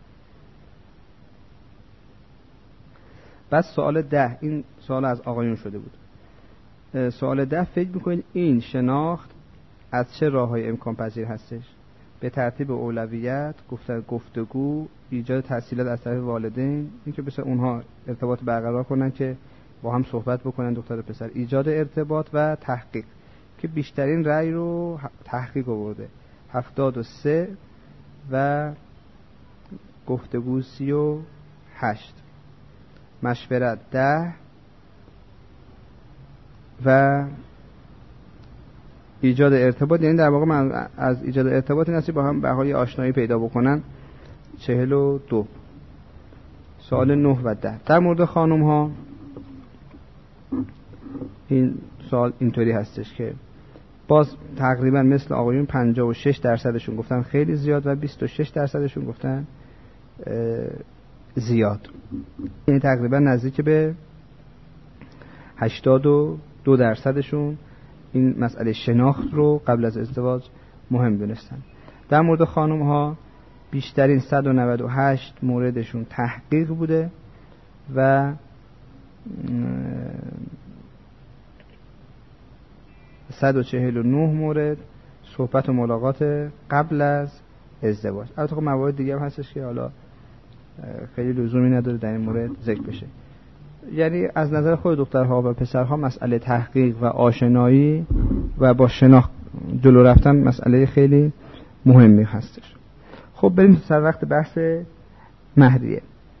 بعد سوال ده، این سوال از آقایون شده بود. سوال ده، فکر میکنید این شناخت از چه راه‌های امکان پذیر هستش؟ به ترتیب اولویت، گفتن گفتگو، ایجاد تسهیلات از طرف والدین، اینکه بس اونها ارتباط برقرار کنن که با هم صحبت بکنن دختر و پسر، ایجاد ارتباط و تحقیق که بیشترین رأی رو تحقیق آورده هفتاد و سه و گفتگو سی و هشت، مشورت ده و ایجاد ارتباط، یعنی در واقع من از ایجاد ارتباط نسی با هم به حال آشنایی پیدا بکنن چهل و دو. سوال نه و ده در مورد خانم ها این سوال اینطوری هستش که باز تقریبا مثل آقایون پنجاه و شش درصدشون گفتن خیلی زیاد و بیست و شش درصدشون گفتن زیاد، یعنی تقریبا نزدیک به هشتاد و دو درصدشون این مسئله شناخت رو قبل از ازدواج مهم دونستن. در مورد خانم ها بیشترین صد و نود و هشت موردشون تحقیق بوده و صد و چهل و نه مورد صحبت و ملاقات قبل از ازدواج. البته خب موارد دیگه هم هستش که حالا خیلی لزومی نداره در این مورد ذکر بشه. یعنی از نظر خود دخترها و پسرها مسئله تحقیق و آشنایی و با شناخت جلو رفتن مسئله خیلی مهمی هستش. خب بریم سر وقت بحث مهریه.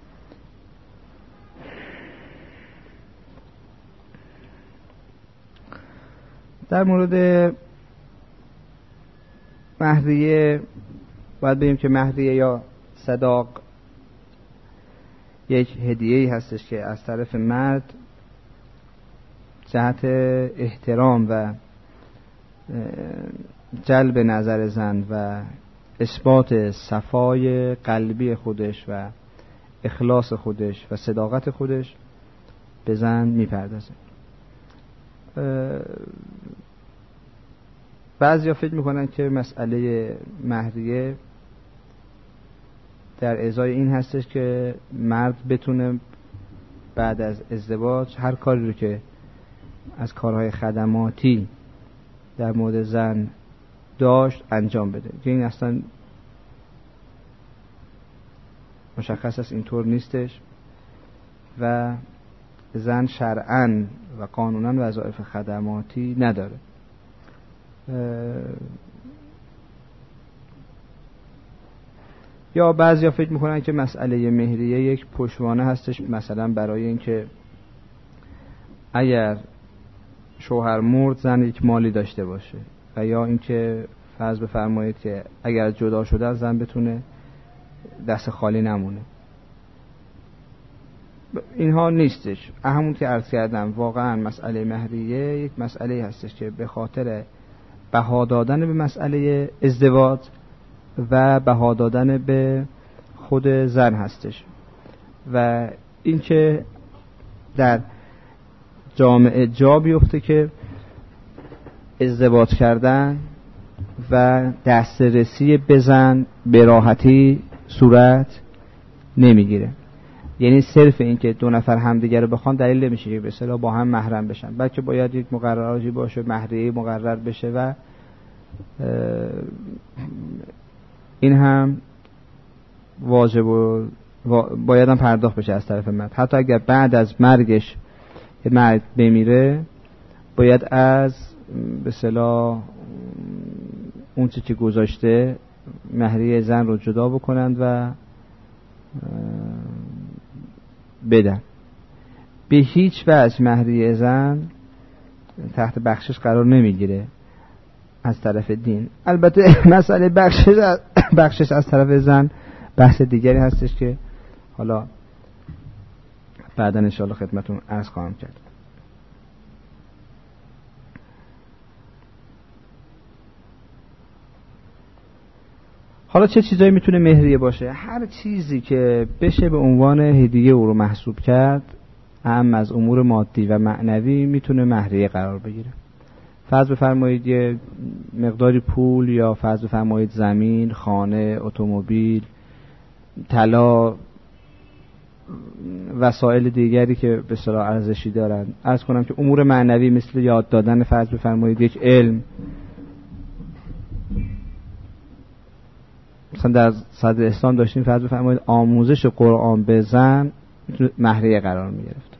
در مورد مهریه باید بگیم که مهریه یا صداق یک هدیه‌ای هستش که از طرف مرد جهت احترام و جلب نظر زن و اثبات صفای قلبی خودش و اخلاص خودش و صداقت خودش به زن میپردازه. بعضیا فکر میکنن که مسئله مهریه در ازای این هستش که مرد بتونه بعد از ازدواج هر کاری رو که از کارهای خدماتی در مورد زن داشت انجام بده، که این اصلا مشخص است اینطور نیستش و زن شرعاً و قانوناً وظایف خدماتی نداره. یا بعضیا فکر میکنن که مسئله مهریه یک پشتوانه هستش، مثلا برای اینکه اگر شوهر مرد زن یک مالی داشته باشه، و یا اینکه فرض بفرمایید که اگر جدا شده زن بتونه دست خالی نمونه. اینها نیستش. همون که عرض کردم واقعا مسئله مهریه یک مسئله هستش که به خاطر بها دادن به مسئله ازدواج و بها دادن به خود زن هستش و اینکه در جامعه جا بیفته که ازدواج کردن و دسترسی به زن به راحتی صورت نمیگیره. یعنی صرف این که دو نفر همدیگه رو بخوان دلیل نمیشه که به اصطلاح با هم محرم بشن، بلکه باید یک مقرراتی باشه، مهریه مقرر بشه و این هم واجب و باید هم پرداخت بشه از طرف مرد. حتی اگر بعد از مرگش مرد بمیره باید از به اصطلاح اون چیزی که گذاشته مهریه زن رو جدا بکنند و بدن. به هیچ وجه مهریه زن تحت بخشش قرار نمیگیره از طرف دین. البته مسئله بخشش بخشش از طرف زن بحث دیگری هستش که حالا بعدا ان شاء الله خدمتتون عرض خواهم کرد. حالا چه چیزایی میتونه مهریه باشه؟ هر چیزی که بشه به عنوان هدیه او رو محسوب کرد، هم از امور مادی و معنوی، میتونه مهریه قرار بگیره. فرض بفرمایید یه مقداری پول، یا فرض بفرمایید زمین، خانه، اتومبیل، طلا، وسایل دیگری که به اصطلاح ارزشی دارن. عرض کنم که امور معنوی مثل یاد دادن، فرض بفرمایید یک علم، مثلا در صدر اسلام داشتیم فرض بفرمایید آموزش قرآن به زن مهریه قرار می گرفت.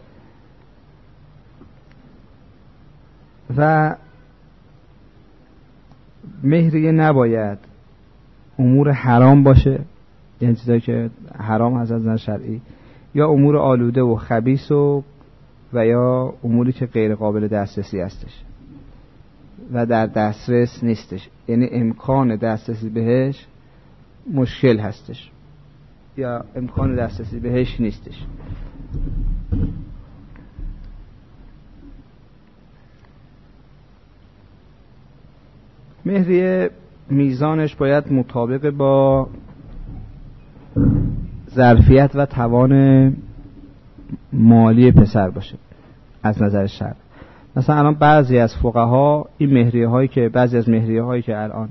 و مهریه نباید امور حرام باشه، یعنی چیزایی که حرام هست از نظر شرعی، یا امور آلوده و خبیث و و یا اموری که غیر قابل دسترسی هستش و در دسترس نیستش، یعنی امکان دسترسی بهش مشکل هستش یا امکان دسترسی بهش نیستش. مهریه میزانش باید مطابق با ظرفیت و توان مالی پسر باشه از نظر شرع. مثلا الان بعضی از فقها این مهریه هایی که بعضی از مهریه هایی که الان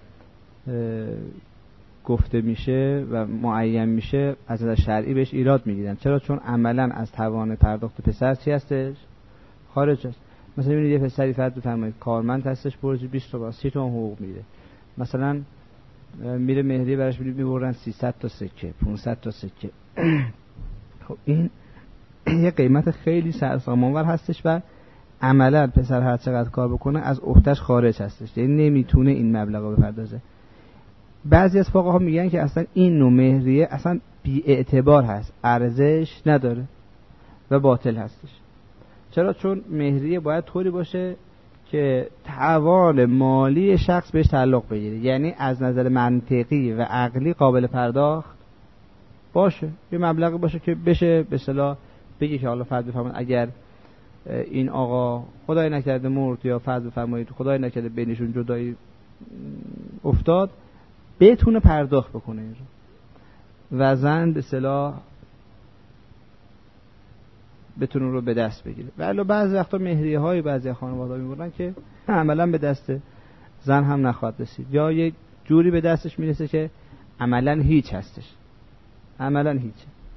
گفته میشه و معین میشه از نظر شرعی بهش ایراد میگیرن. چرا؟ چون عملا از توان پرداخت پسر چی هستش؟ خارج است. مثلا ببینید یه پسری فرض بفرمایید کارمند هستش، برج بیست تومن سی تومن حقوق میده، مثلا میره مهریه براش میبرن سیصد تا سکه، پانصد تا سکه. خب این یه قیمت خیلی سرسام‌آور هستش و عملا پسر هر چقدر کار بکنه از عهده‌اش خارج هستش، یعنی نمیتونه این مبلغ رو بپردازه. بعضی از فقها میگن که اصلا این نوع مهریه اصلا بی اعتبار هست، ارزش نداره و باطل هستش. چرا؟ چون مهریه باید طوری باشه که توان مالی شخص بهش تعلق بگیره، یعنی از نظر منطقی و عقلی قابل پرداخت باشه، یه مبلغی باشه که بشه به اصطلاح بگی که حالا فرض بفرمایید اگر این آقا خدای نکرده مرد یا فرض بفرمایید خدای نکرده بینشون جدایی افتاد، بتونه پرداخت بکنه این رو و زن به اصطلاح بتونه رو به دست بگیره. ولی بعضی وقتا مهریه های بعضی خانواده‌ها میبرن که عملا به دست زن هم نخواهد رسید، یا یه جوری به دستش میرسه که عملا هیچ هستش، عملا هیچ.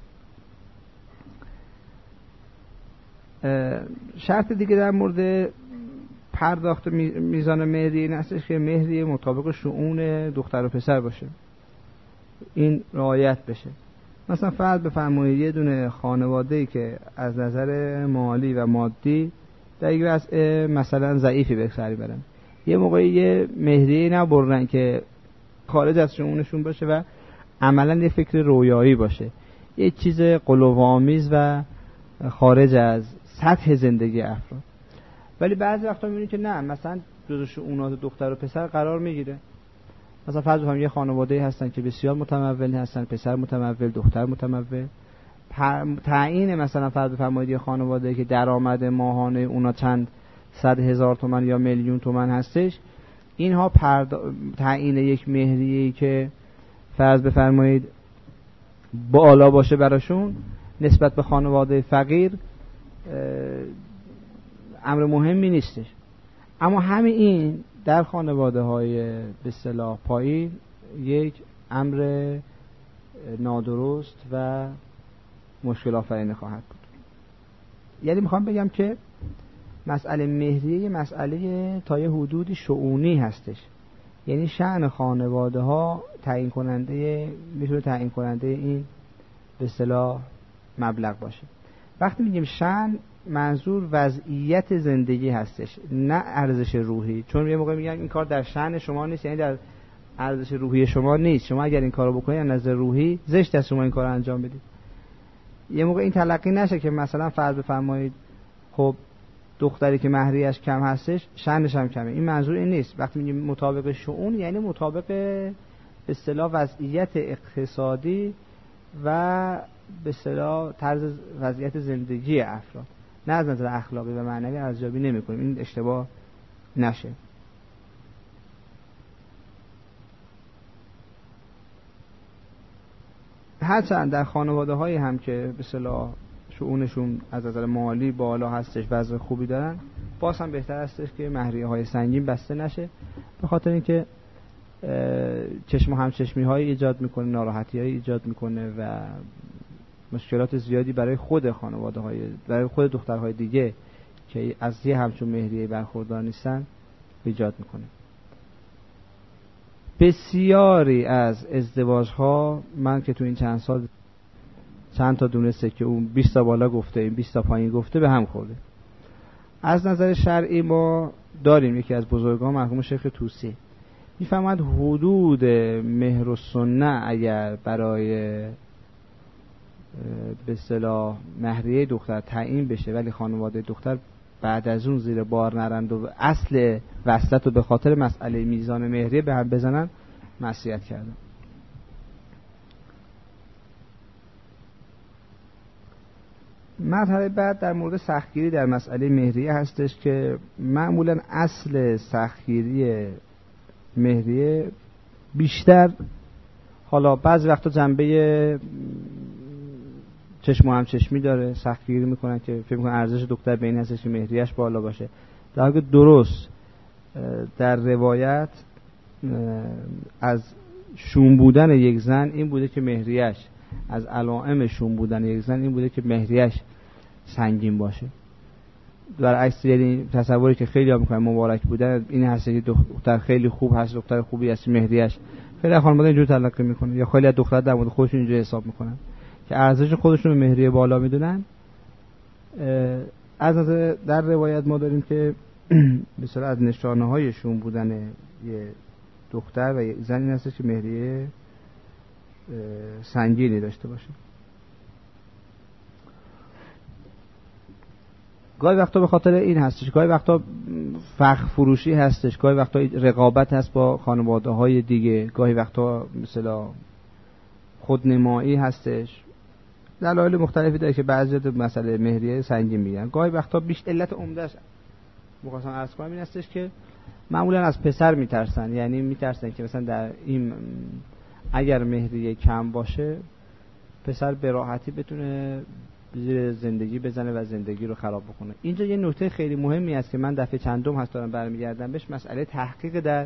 شرط دیگه در مورد پرداخت میزان مهریه این هستش که مهریه مطابق شؤون دختر و پسر باشه، این رعایت بشه. مثلا فرض بفرمایید یه دونه خانواده‌ای که از نظر مالی و مادی در یک وضع مثلا ضعیفی به سر برن، یه موقعی یه مهریه نبرن که خارج از شؤونشون باشه و عملا یه فکر رویایی باشه، یه چیز غلوآمیز و خارج از سطح زندگی افراد. ولی بعضی وقتا می‌بینید که نه، مثلا جزء شؤونات دختر و پسر قرار میگیره. مثلا فرض بفرمایید یه خانواده‌ای هستن که بسیار متمول هستن، پسر متمول، دختر متمول. تعیین مثلا فرض بفرمایید یه خانواده‌ای که درآمد ماهانه اونا چند صد هزار تومان یا میلیون تومان هستش، اینها پرد... تعیین یک مهریه‌ای که فرض بفرمایید بالا باشه براشون نسبت به خانواده فقیر امر مهمی نیستش. اما همین این در خانواده‌های به اصطلاح پایین یک امر نادرست و مشکل آفرین خواهد بود. یعنی میخوام بگم که مسئله مهریه مسئله تا یه حدودی شؤونی هستش، یعنی شأن خانواده‌ها تعیین کننده میتونه تعیین کننده این به اصطلاح مبلغ باشه. وقتی میگیم شأن منظور وضعیت زندگی هستش، نه ارزش روحی. چون یه موقع میگن این کار در شأن شما نیست، یعنی در ارزش روحی شما نیست، شما اگر این کارو بکنید از نظر روحی زشت است شما این کارو انجام بدید. یه موقع این تلقی نشه که مثلا فرض بفرمایید خب دختری که مهریه‌اش کم هستش شأنش هم کمه. این منظور این نیست. وقتی میگیم مطابق شؤون یعنی مطابق به اصطلاح وضعیت اقتصادی و به اصطلاح طرز وضعیت زندگی افراد، نه از نظر اخلاقی و معنوی ارزیابی نمی‌کنیم. این اشتباه نشه. هرچند در خانواده هایی هم که به اصطلاح شؤونشون از نظر مالی بالا هستش، وضع خوبی دارن، باز هم بهتر هستش که مهریه های سنگین بسته نشه، به خاطر اینکه چشم و همچشمی های ایجاد میکنه، ناراحتی های ایجاد میکنه و مشکلات زیادی برای خود خانواده های برای خود دخترهای دیگه که از یه همچون مهریه برخوردار نیستن ایجاد میکنه. بسیاری از ازدواج ها، من که تو این چند سال چند تا دونسته که اون بیست تا بالا گفته این بیست تا پایین گفته، به هم خورده. از نظر شرعی ما داریم یکی از بزرگان مرحوم شیخ طوسی میفهمد حدود مهر و سنه اگر برای به اصطلاح مهریه دختر تعیین بشه ولی خانواده دختر بعد از اون زیر بار نرند و اصل وصلت رو به خاطر مسئله میزان مهریه به هم بزنن، معصیت کردن. مرحله بعد در مورد سختگیری در مسئله مهریه هستش که معمولا اصل سختگیری مهریه بیشتر، حالا بعضی وقتا جنبه چشم و همچشمی داره، سختگیری میکنن که فکر میکنن ارزش دختر به این هستش که مهریه‌اش بالا باشه، در حالی که درست در روایت از شوم بودن یک زن این بوده که مهریه‌اش، از علائم شوم بودن یک زن این بوده که مهریه‌اش سنگین باشه. در عکس یعنی تصوری که خیلی ها میکنن مبارک بودن این هست که دختر خیلی خوب هست، دختر خوبی هست، مهریه‌اش خیلی خانواده اینجور تلقی میکنه، یا خیلی از دختر در مورد خودشون اینجوری حساب میکنن که ارزش خودشون رو مهریه بالا میدونن. از نظر در روایت ما داریم که مثلا از نشانه های شوم بودن یه دختر و یه زن این هست که مهریه سنگینی داشته باشه. گاهی وقتا به خاطر این هستش، گاهی وقتا فخر فروشی هستش، گاهی وقتا رقابت هست با خانواده های دیگه، گاهی وقتا مثلا خودنمایی هستش، دلایل مختلفی داره که بعضی از مسئله مهریه سنگین میگن. گاهی وقتا بیش علت عمدهش مخواستم عرض کنم این هستش که معمولا از پسر میترسن، یعنی میترسن که مثلا در این اگر مهریه کم باشه پسر به راحتی بتونه زیر زندگی بزنه و زندگی رو خراب بکنه. اینجا یه نکته خیلی مهمی است که من دفعه چندم هست دارم برمیگردم بهش، مسئله تحقیق در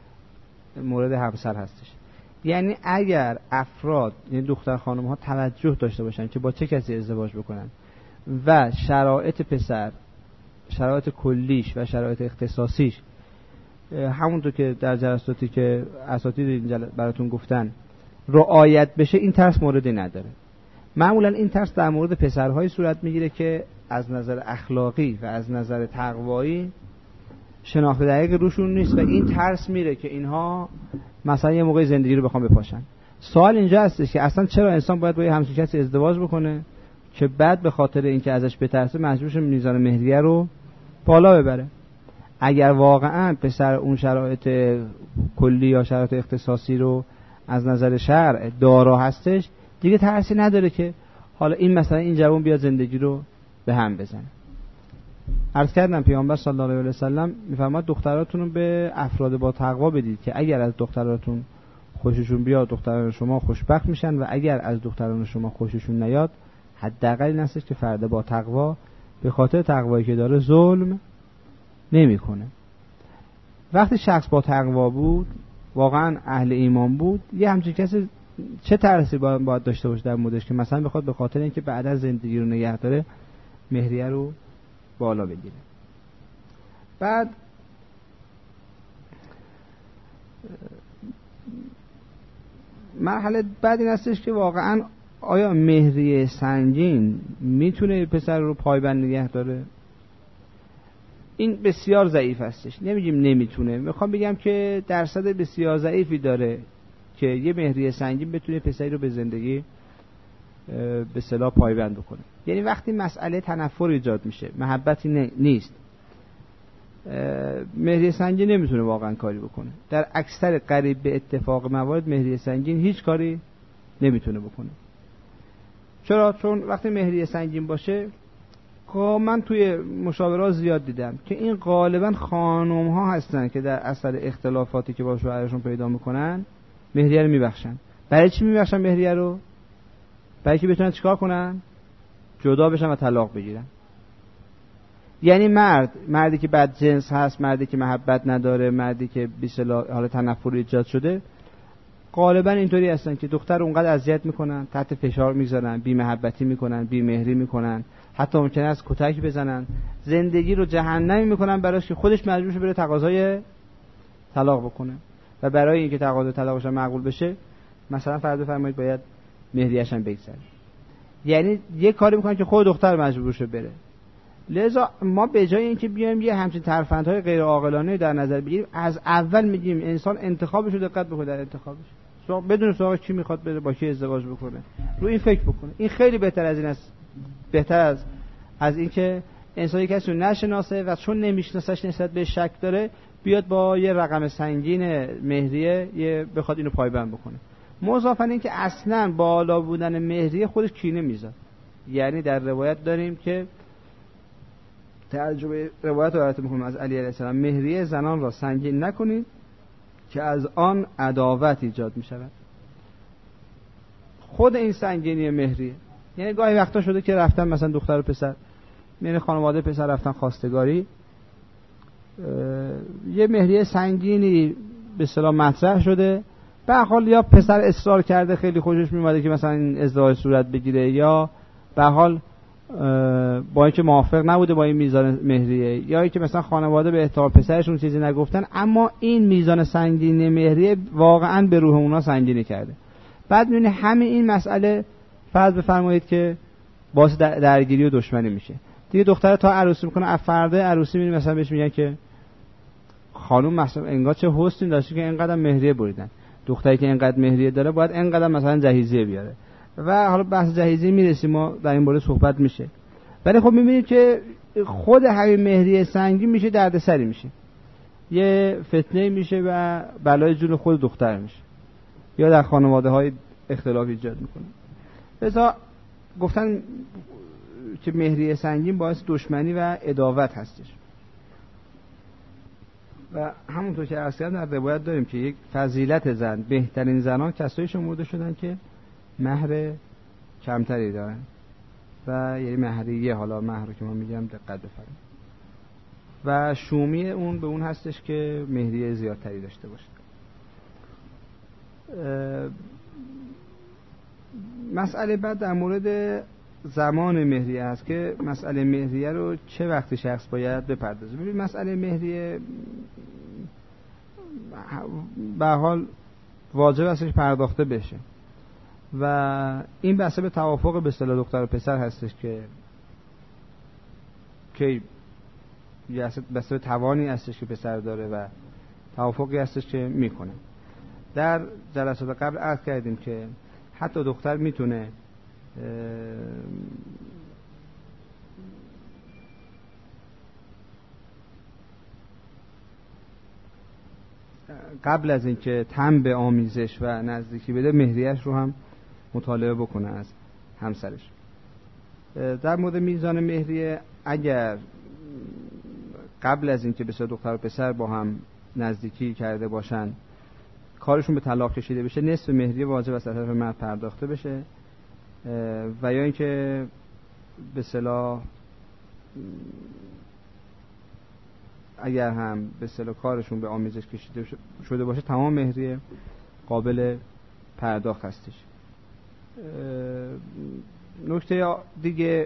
مورد همسر هستش. یعنی اگر افراد، یعنی دختر خانم ها توجه داشته باشن که با چه کسی ازدواج بکنن و شرایط پسر، شرایط کلیش و شرایط اختصاصیش همونطور که در جلساتی که اساتید اینجا براتون گفتن رعایت بشه، این ترس موردی نداره. معمولا این ترس در مورد پسرهای صورت میگیره که از نظر اخلاقی و از نظر تقوایی شناخت دقیق روشون نیست و این ترس میره که اینها مثلا یه موقع زندگی رو بخوام بپاشن. سوال اینجا هستش که اصلا چرا انسان باید با یه همچین کسی ازدواج بکنه که بعد به خاطر اینکه ازش بترسه مجبور شه میزان مهریه رو بالا ببره؟ اگر واقعا پسر اون شرایط کلی یا شرایط اختصاصی رو از نظر شرع دارا هستش، دیگه ترسی نداره که حالا این مثلا این جوان بیاد زندگی رو به هم بزنه. عرض کردم پیامبر صلی الله علیه و سلم میفرماد دختراتون رو به افراد با تقوا بدید که اگر از دختراتون خوششون بیاد دختران شما خوشبخت میشن و اگر از دختران شما خوششون نیاد حداقل این هستش که فرد با تقوا به خاطر تقوایی که داره ظلم نمیکنه. وقتی شخص با تقوا بود، واقعا اهل ایمان بود، یه همچین کسی چه ترسی باید داشته باشه در موردش که مثلا بخواد به خاطر اینکه بعد از زندگی رو نگه داره مهریه رو بالا بگیره. بعد مرحله بعد این هستش که واقعا آیا مهریه سنگین میتونه پسر رو پایبند نگه داره؟ این بسیار ضعیف هستش. نمیگیم نمیتونه، میخوام بگم که درصد بسیار ضعیفی داره که یه مهریه سنگین بتونه پسری رو به زندگی به اصطلاح پایبند بکنه. یعنی وقتی مسئله تنفر ایجاد میشه، محبتی نیست، مهریه سنگین نمیتونه واقعا کاری بکنه. در اکثر قریب به اتفاق موارد مهریه سنگین هیچ کاری نمیتونه بکنه. چرا؟ چون وقتی مهریه سنگین باشه، من توی مشاورات زیاد دیدم که این غالبا خانم ها هستن که در اثر اختلافاتی که با شوهرشون پیدا میکنن مهریه رو میبخشن. برای چی میبخشن مهریه رو؟ برای که بتونن چیکار کنن؟ جدا بشن و طلاق بگیرن. یعنی مرد مردی که بد جنس هست، مردی که محبت نداره، مردی که به اصطلاح حالا تنفر ایجاد شده، غالبا اینطوری هستن که دختر اونقدر اذیت میکنن، تحت فشار میذارن، بی محبتی میکنن، بی مهری میکنن، حتی ممکنه است کتک بزنن، زندگی رو جهنمی میکنن براش که خودش مجبور شه بره تقاضای طلاق بکنه. و برای اینکه تقاضای طلاقش مقبول بشه مثلا فرض بفرمایید باید مهریه‌اش هم بگذره. یعنی یه کاری میکنن که خود دختر مجبور شه بره. لذا ما به جای اینکه بیایم یه همچین ترفندهای غیر عاقلانه در نظر بگیریم، از اول میگیم انسان انتخابش رو دقت بکنه، در انتخابش سراغ بدون سراغ کی میخواد بره، با کی ازدواج بکنه، رو این فکر بکنه. این خیلی بهتر از این است، بهتر از از اینکه انسان یک کسی رو نشناسه و چون نمیشناسش نسبت به شک داره بیاد با یه رقم سنگین مهریه یه بخواد اینو پایبند بکنه. مضافاً این که اصلاً بالا بودن مهریه خودش کینه میذاره. یعنی در روایت داریم که ترجمه روایت رو براتون می‌خونم از علی علیه السلام: مهریه زنان را سنگین نکنید که از آن عداوت ایجاد می‌شود. خود این سنگینی مهریه، یعنی گاهی وقتا شده که رفتن مثلا دختر و پسر، یعنی خانواده پسر رفتن خواستگاری، یه مهریه سنگینی به اصطلاح مطرح شده، به هر حال یا پسر اصرار کرده خیلی خوشش میومده که مثلا این ازدواج صورت بگیره، یا به هر حال با اینکه موافق نبوده با این میزان مهریه، یا اینکه مثلا خانواده به احترام پسرشون چیزی نگفتن، اما این میزان سنگینی مهریه واقعا به روح اونا سنگینی کرده. بعد میبینی همین این مسئله فرض بفرمایید که باعث درگیری و دشمنی میشه. دیگه دختره تا عروسی میکنه، از فردا عروسی میبینی مثلا بهش میگن که خانم مثلا انگار چه حسنی داشته که اینقدر مهریه بریدن، دختری که اینقدر مهریه داره باید اینقدر مثلا جهیزیه بیاره. و حالا بحث جهیزی میرسیم، ما در این باره صحبت میشه. ولی خب میبینید که خود همین مهریه سنگین میشه دردسری میشه، یه فتنه میشه و بلای جون خود دختر میشه، یا در خانواده های اختلاف ایجاد میکنه. لذا گفتن که مهریه سنگین باعث دشمنی و عداوت هستش. و همونطور که عرض کردم در روایت داریم که یک فضیلت زن، بهترین زنان کسایی شمرده شدن که مهر کمتری دارن و یعنی مهریه، حالا مهر رو که ما میگم دقت بفرمایید، و شومی اون به اون هستش که مهریه زیادتری داشته باشه. مسئله بعد در مورد زمان مهریه هست که مسئله مهریه رو چه وقتی شخص باید بپردازه. ببین مسئله مهریه به حال واجب استش پرداخته بشه و این بسته به توافق به اصطلاح دختر و پسر هستش که که بسته به توانی هستش که پسر داره و توافقی هستش که میکنه. در جلسات قبل عرض کردیم که حتی دختر میتونه قبل از اینکه تن به آمیزش و نزدیکی بده مهریه‌اش رو هم مطالبه بکنه از همسرش. در مورد میزان مهریه، اگر قبل از اینکه به دختر و پسر با هم نزدیکی کرده باشن کارشون به طلاق کشیده بشه، نصف مهریه واجب است از طرف مرد پرداخته بشه، و یا اینکه به اصطلاح اگر هم به اصطلاح کارشون به آمیزش کشیده شده باشه تمام مهریه قابل پرداخت هستش. نکته دیگه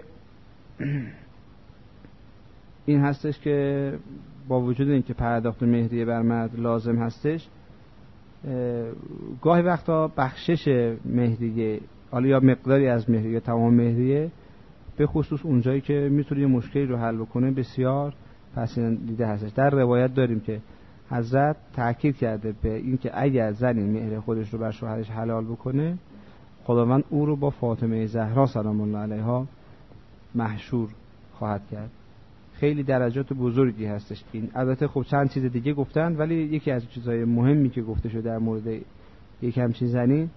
این هستش که با وجود اینکه پرداخت مهریه بر مرد لازم هستش، گاهی وقتا بخشش مهریه، حالا یا مقداری از مهریه یا تمام مهریه، به خصوص اونجایی که میتونه یه مشکلی رو حل بکنه، بسیار پسندیده هستش. در روایت داریم که حضرت تاکید کرده به اینکه اگر زنی مهر خودش رو بر شوهرش حلال بکنه، خداوند او رو با فاطمه زهرا سلام الله علیها محشور خواهد کرد. خیلی درجات بزرگی هستش این. البته خب چند چیز دیگه گفتن، ولی یکی از چیزهای مهمی که گفته شده در مورد یک همچین زنی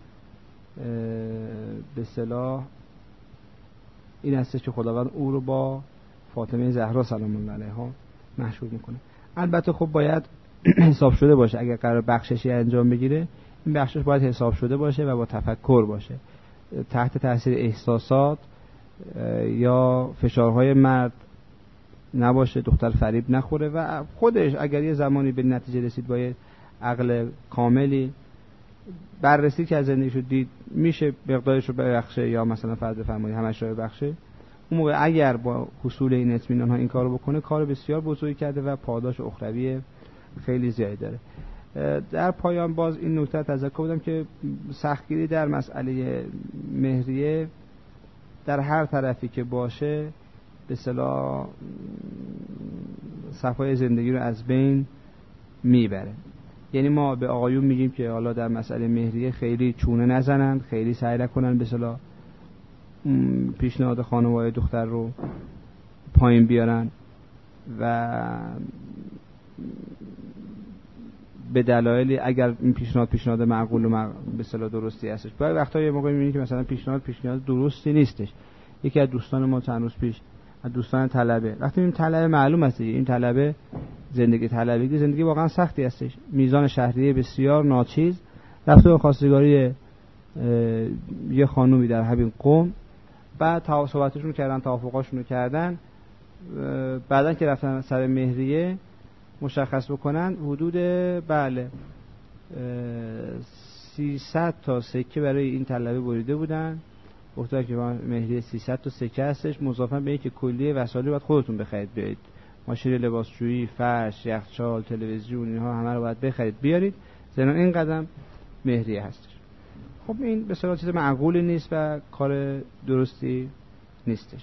به اصطلاح این هستش که خداوند او رو با فاطمه زهرا سلام الله علیها محشور میکنه. البته خب باید حساب شده باشه، اگر قرار بخششی انجام بگیره این بخشش باید حساب شده باشه و با تفکر باشه تحت تاثیر احساسات یا فشارهای مرد نباشه، دختر فریب نخوره و خودش اگر یه زمانی به نتیجه رسید با یه عقل کاملی بررسی که از زندگیشو دید میشه مقدارش رو ببخشه یا مثلا فرض بفرمایید همش رو ببخشه، اون موقع اگر با حصول این اطمینان ها این کارو بکنه کار بسیار بزرگی کرده و پاداش اخروی خیلی زیادی داره. در پایان باز این نکته تذکر بودم که سختگیری در مسئله مهریه در هر طرفی که باشه به اصطلاح صفای زندگی رو از بین میبره. یعنی ما به آقایون میگیم که حالا در مسئله مهریه خیلی چونه نزنن، خیلی سعی نکنن به اصطلاح پیشنهاد خانواده دختر رو پایین بیارن و به دلایلی اگر این پیشنهاد پیشنهاد معقول و مع... به اصطلاح درستی هستش. بعضی وقتا یه موقع میبینی که مثلا پیشنهاد پیشنهاد درستی نیستش. یکی از دوستان ما چند روز پیش از دوستان طلبه، وقتی این طلبه معلوم است این طلبه زندگی طلبگی زندگی واقعا سختی هستش، میزان شهریه بسیار ناچیز، رفته به خواستگاری یه خانومی در همین قم، بعد صحبتشون کردن، توافقاشون کردن، بعدن که رفتن سر مهریه مشخص بکنن حدود بله سیصد تا سکه برای این طلبه بریده بودن. گفتن که مهریه سیصد تا سکه هستش، مضافاً به این که کلیه وسایل رو باید خودتون بخرید بیارید، ماشین لباسشویی، فرش، یخچال، تلویزیون، اینها همه رو باید بخرید بیارید، زیرا این قدم مهریه هستش. خب این به صورت چیز معقولی نیست و کار درستی نیستش.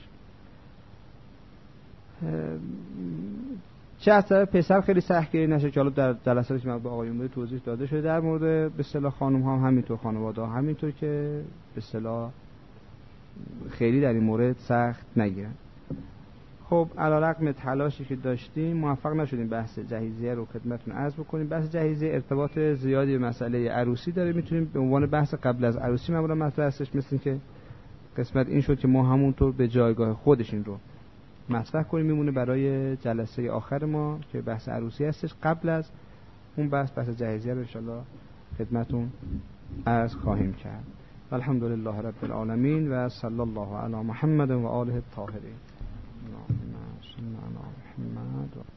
چه از طرف پسر خیلی سختگیری نشه که حالا در جلساتی که من به آقایون بود توضیح داده شده، در مورد به اصطلاح خانم ها هم همینطور، خانواده ها همینطور که به اصطلاح خیلی در این مورد سخت نگیرن. خب علیرغم تلاشی که داشتیم موفق نشدیم بحث جهیزیه رو خدمتتون عرض بکنیم. بحث جهیزیه ارتباط زیادی به مسئله عروسی داره، میتونیم به عنوان بحث قبل از عروسی معمولا مطرح هستش، مثل که قسمت این شد که ما همونطور به جایگاه خودش این رو مطرح کنیم، میمونه برای جلسه آخر ما که بحث عروسی هستش. قبل از اون بحث بحث جهیزیه رو ان شاءالله خدمتتون عرض خواهیم کرد. الحمدلله رب العالمین و صلی الله علی محمد و آله الطاهرین. اللهم صل علی محمد.